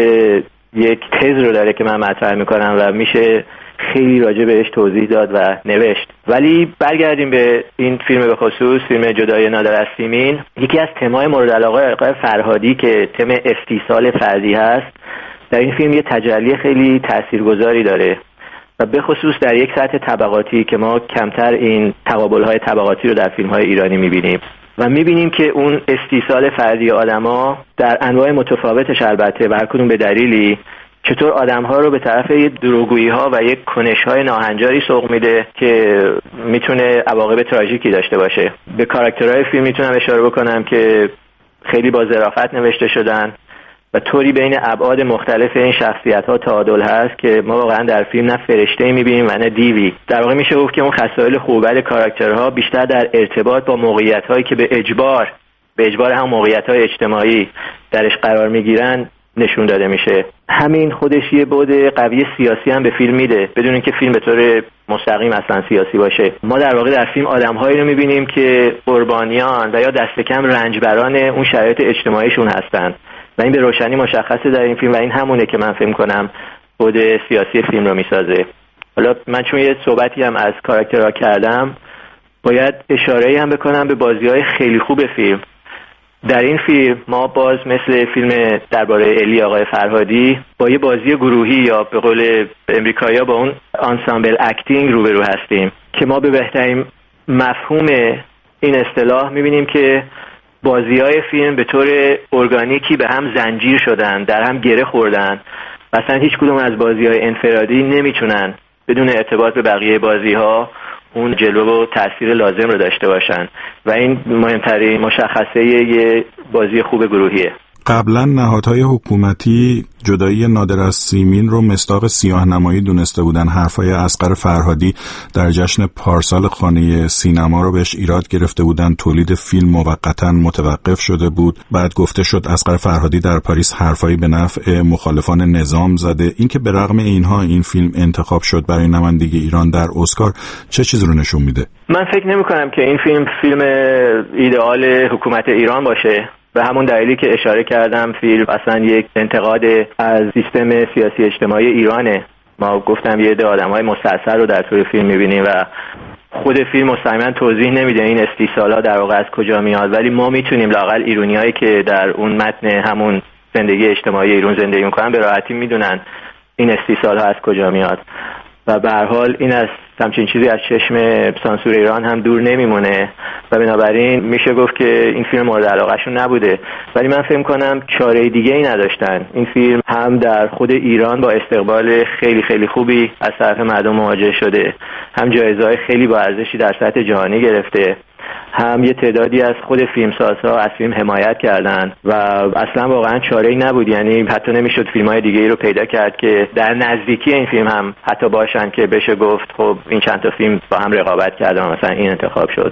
یک تز رو داره که من مطرح میکنم و میشه خیلی راجع بهش توضیح داد و نوشت، ولی برگردیم به این فیلم به خصوص، فیلم جدایی نادر از سیمین. یکی از تمای مورد علاقه آقای فرهادی که تم استیصال فردی هست در این فیلم یه تجلی خیلی تاثیرگذاری داره و به خصوص در یک سطح طبقاتی که ما کمتر این تقابل‌های طبقاتی رو در فیلم‌های ایرانی می‌بینیم و می‌بینیم که اون استیصال فردی آدم‌ها در انواع متفاوتش البته و هر کدوم به دلیلی چطور آدم‌ها رو به طرف یه دروغگویی‌ها و یک کنش‌های ناهنجاری سوق میده که میتونه عواقب تراژیکی داشته باشه. به کاراکترهای فیلم میتونم اشاره بکنم که خیلی با ظرافت نوشته شدن و طوری بین ابعاد مختلف این شخصیت‌ها تعادل هست که ما واقعا در فیلم نه فرشته‌ای می‌بینیم و نه دیوی. در واقع میشه گفت که اون خصایل خوب و بد کاراکترها بیشتر در ارتباط با موقعیت‌هایی که به اجبار به اجبار هم موقعیت‌های اجتماعی درش قرار می‌گیرن نشون داده میشه. همین خودش یه بعد قوی سیاسی هم به فیلم میده بدون اینکه فیلم به طور مستقیم اصلا سیاسی باشه. ما در واقع در فیلم آدم‌هایی رو می‌بینیم که قربانیان و یا دست کم رنجبران اون شرایط اجتماعیشون هستن و این به روشنی مشخصه در این فیلم و این همونه که من فکر کنم بعد سیاسی فیلم رو میسازه. حالا من چون یه صحبتی هم از کاراکترها کردم باید اشاره‌ای هم بکنم به بازی‌های خیلی خوب فیلم. در این فیلم ما باز مثل فیلم درباره الی آقای فرهادی با یه بازی گروهی یا به قول امریکایی‌ها با اون انسامبل اکتینگ روبرو هستیم که ما به بهترین مفهوم این اصطلاح می‌بینیم که بازی‌های فیلم به طور ارگانیکی به هم زنجیر شدن، در هم گره خوردن. مثلا هیچ کدوم از بازی‌های انفرادی نمیتونن بدون ارتباط به بقیه بازی‌ها اون جلوه و تأثیر لازم رو داشته باشن و این مهمترین مشخصه یه بازی خوب گروهیه. قبلا نهادهای حکومتی جدایی نادر از سیمین رو مصداق سیاه‌نمایی دونسته بودن. حرفای اصغر فرهادی در جشن پارسال خانه سینما رو بهش ایراد گرفته بودن. تولید فیلم موقتا متوقف شده بود. بعد گفته شد اصغر فرهادی در پاریس حرفایی به نفع مخالفان نظام زده. اینکه به رغم اینها این فیلم انتخاب شد برای نمایندگی ایران در اسکار چه چیزی رو نشون میده؟ من فکر نمی‌کنم که این فیلم فیلم ایدئال حکومت ایران باشه. به همون دلیلی که اشاره کردم فیلم اصلا یک انتقاد از سیستم سیاسی اجتماعی ایرانه. ما گفتم یه عده آدم‌های مستعصر رو در طول فیلم می‌بینیم و خود فیلم مستقیما توضیح نمیده این استیصال‌ها در واقع از کجا میاد، ولی ما میتونیم لااقل ایرانیایی که در اون متن همون زندگی اجتماعی ایران زندگی میکنن به راحتی میدونن این استیصال‌ها از کجا میاد و به هر حال این از همچین چیزی از چشم سانسور ایران هم دور نمیمونه و بنابراین میشه گفت که این فیلم مورد علاقهشون نبوده. ولی من فکر کنم چاره دیگه ای نداشتن. این فیلم هم در خود ایران با استقبال خیلی خیلی خوبی از طرف مردم مواجه شده، هم جایزه‌های خیلی با ارزشی در سطح جهانی گرفته، هم یه تعدادی از خود فیلمسازها از فیلم حمایت کردن و اصلا واقعا چاره‌ای نبود. یعنی حتی نمیشد فیلم‌های دیگه‌ای رو پیدا کرد که در نزدیکی این فیلم هم حتی باشن که بشه گفت خب این چند تا فیلم با هم رقابت کردن مثلا این انتخاب شد.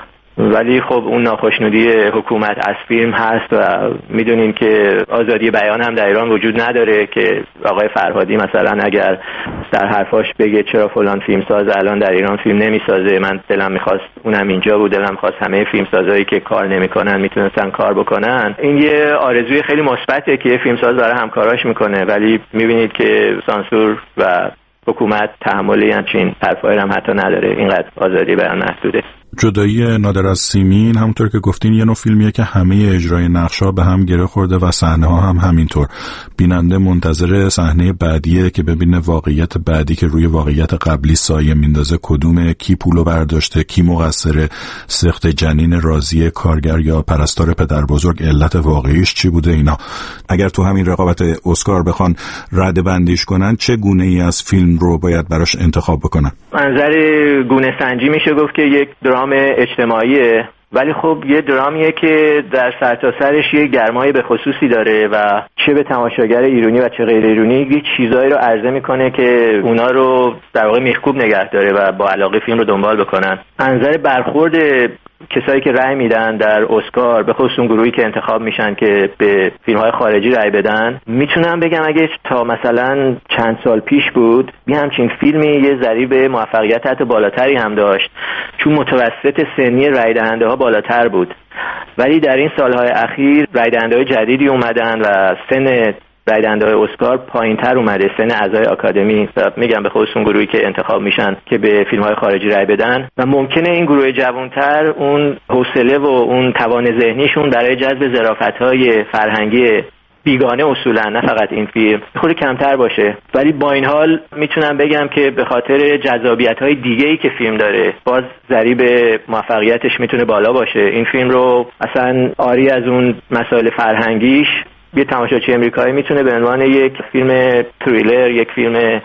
ولی خب اون ناخوشنودی حکومت از فیلم هست و میدونین که آزادی بیان هم در ایران وجود نداره که آقای فرهادی مثلا اگر در حرفاش بگه چرا فلان فیلمساز الان در ایران فیلم نمیسازه، من دلم میخواست اونم اینجا بود، دلم میخواست همه فیلمسازایی که کار نمیکنن میتونستن کار بکنن. این یه آرزوی خیلی مثبته که یه فیلمساز برای همکاراش میکنه، ولی میبینید که سانسور و حکومت تحمل همچین حرفایی هم حتی نداره، اینقدر آزادی بیان محدوده. جدایی نادر از سیمین همونطور که گفتین یه نوع فیلمیه که همه اجرای نقشا به هم گره خورده و صحنه ها هم همینطور. بیننده منتظر صحنه بعدیه که ببینه واقعیت بعدی که روی واقعیت قبلی سایه میندازه کدومه، کی پولو برداشته، کی مقصره، سخت جنین راضی کارگر یا پرستار پدر بزرگ علت واقعیش چی بوده. اینا اگر تو همین رقابت اسکار بخوان رده بندیش کنن چه گونه ای از فیلم رو باید براش انتخاب بکنن؟ منظر گونه سنجی میشه گفت که یک درام اجتماعیه، ولی خب یه درامیه که در سرتاسرش یه گرمای به خصوصی داره و چه به تماشاگر ایرانی و چه غیر ایرانی یه چیزایی رو عرضه میکنه که اونا رو در واقع میخکوب نگه داره و با علاقه فیلم رو دنبال بکنن. نظر برخورد کسایی که رأی میدن در اسکار، به خصوص اون گروهی که انتخاب میشن که به فیلم‌های خارجی رأی بدن، میتونم بگم اگه تا مثلا چند سال پیش بود یه همچین فیلمی یه ضریب موفقیت حتی بالاتری هم داشت چون متوسط سنی رأی دهنده ها بالاتر بود. ولی در این سالهای اخیر رأی دهنده های جدیدی اومدن و سن رأی دهنده‌های اسکار پایین‌تر اومده، سن اعضای آکادمی، میگم به خصوص اون گروهی که انتخاب میشن که به فیلم‌های خارجی رأی بدن و ممکنه این گروه جوان‌تر اون حوصله و اون توان ذهنیشون برای جذب ظرافت‌های فرهنگی بیگانه اصولا نه فقط این فیلم خیلی کمتر باشه. ولی با این حال میتونم بگم که به خاطر جذابیت‌های دیگه‌ای که فیلم داره باز ضریب موفقیتش میتونه بالا باشه. این فیلم رو اصلا آری از اون مسائل فرهنگیش یه تماشاچی امریکایی میتونه به عنوان یک فیلم تریلر، یک فیلم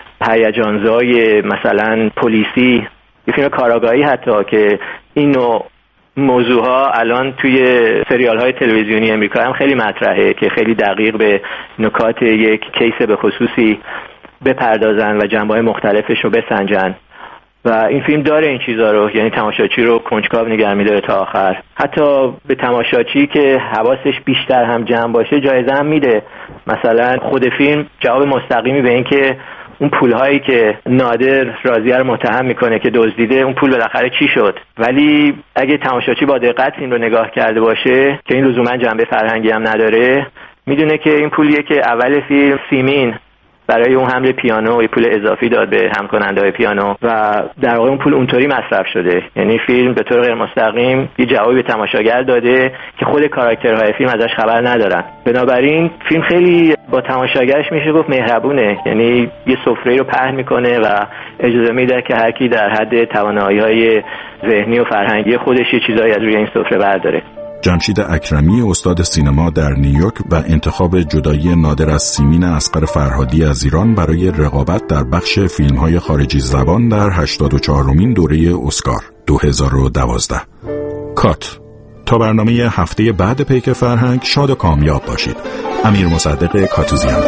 هیجانزای مثلا پلیسی، یک فیلم کاراگاهی حتی که این نوع موضوعها الان توی سریال های تلویزیونی امریکا هم خیلی مطرحه که خیلی دقیق به نکات یک کیس به خصوصی بپردازن و جنبه‌های مختلفش رو بسنجن و این فیلم داره این چیزا رو، یعنی تماشاچی رو کنجکاو نگه می‌داره تا آخر. حتی به تماشاچی که حواسش بیشتر هم جمع باشه جایزه هم میده. مثلا خود فیلم جواب مستقیمی به این که اون پولهایی که نادر راضیه رو متهم میکنه که دزدیده، اون پول بالاخره چی شد. ولی اگه تماشاچی با دقت این رو نگاه کرده باشه که این لزوما جنبه فرهنگی هم نداره، میدونه که این پولیه که اول فیلم سیمین برای اون حمل پیانو یه پول اضافی داد به هم کننده های پیانو و در واقع اون پول اونطوری مصرف شده. یعنی فیلم به طور غیر مستقیم یه جوابی به تماشاگر داده که خود کاراکترهای فیلم ازش خبر ندارن. بنابراین فیلم خیلی با تماشاگرش میشه گفت مهربونه، یعنی یه سفره رو پهن میکنه و اجازه میده که هر کی در حد توانایی‌های ذهنی و فرهنگی خودش یه چیزایی از روی این سفره برداره. جمشید اکرمی استاد سینما در نیویورک و انتخاب جدایی نادر از سیمین اصغر فرهادی از ایران برای رقابت در بخش فیلم‌های خارجی زبان در هشتاد و چهارمین دوره اسکار دو هزار و دوازده. کات. تا برنامه هفته بعد پیک فرهنگ شاد و کامیاب باشید. امیر مصدق کاتوزیان.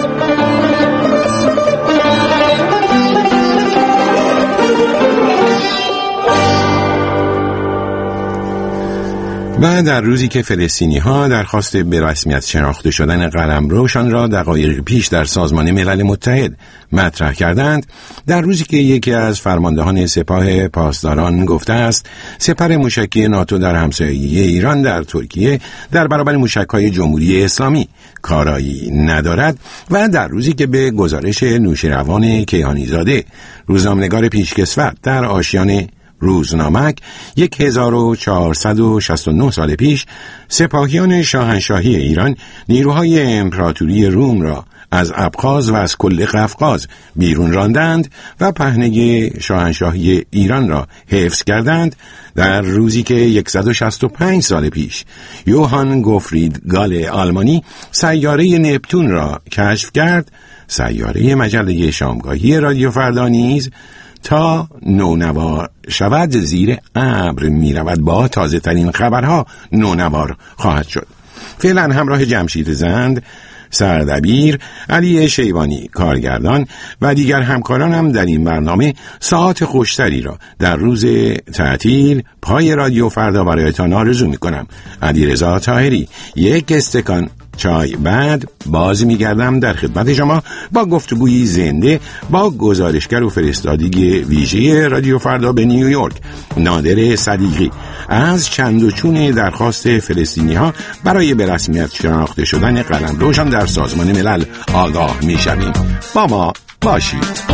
و در روزی که فلسطینی ها درخواست به رسمیت شناخته شدن قلمروشان را دقایق پیش در سازمان ملل متحد مطرح کردند، در روزی که یکی از فرماندهان سپاه پاسداران گفته است سپر موشکی ناتو در همسایگی ایران در ترکیه در برابر موشک‌های جمهوری اسلامی کارایی ندارد، و در روزی که به گزارش نوشیروان کیهانیزاده روزنامه‌نگار پیشکسوت در آشیان روزنامک یک هزار و چهارصد و شصت و نه سال پیش سپاهیان شاهنشاهی ایران نیروهای امپراتوری روم را از ابخاز و از کل قفقاز بیرون راندند و پهنه شاهنشاهی ایران را حفظ کردند، در روزی که صد و شصت و پنج سال پیش یوهان گوفرید گال آلمانی سیاره نپتون را کشف کرد، سیاره مجله شامگاهی رادیو فردا نیز تا نونوار شود زیر ابر می رود. با تازه ترین خبرها نونوار خواهد شد. فعلا همراه جمشید زند سردبیر، علی شیبانی کارگردان و دیگر همکاران هم در این برنامه ساعت خوشتری را در روز تعطیل پای رادیو فردا برایتان آرزو می کنم. علیرضا طاهری. یک استکان چای بعد باز میگردم در خدمت شما با گفتگویی زنده با گزارشگر و فرستادی ویژه رادیو فردا به نیویورک، نادر صدیقی، از چند و چون درخواست فلسطینی ها برای به رسمیت شناخته شدن قلمروشان در سازمان ملل آگاه میشویم. با ما باشید.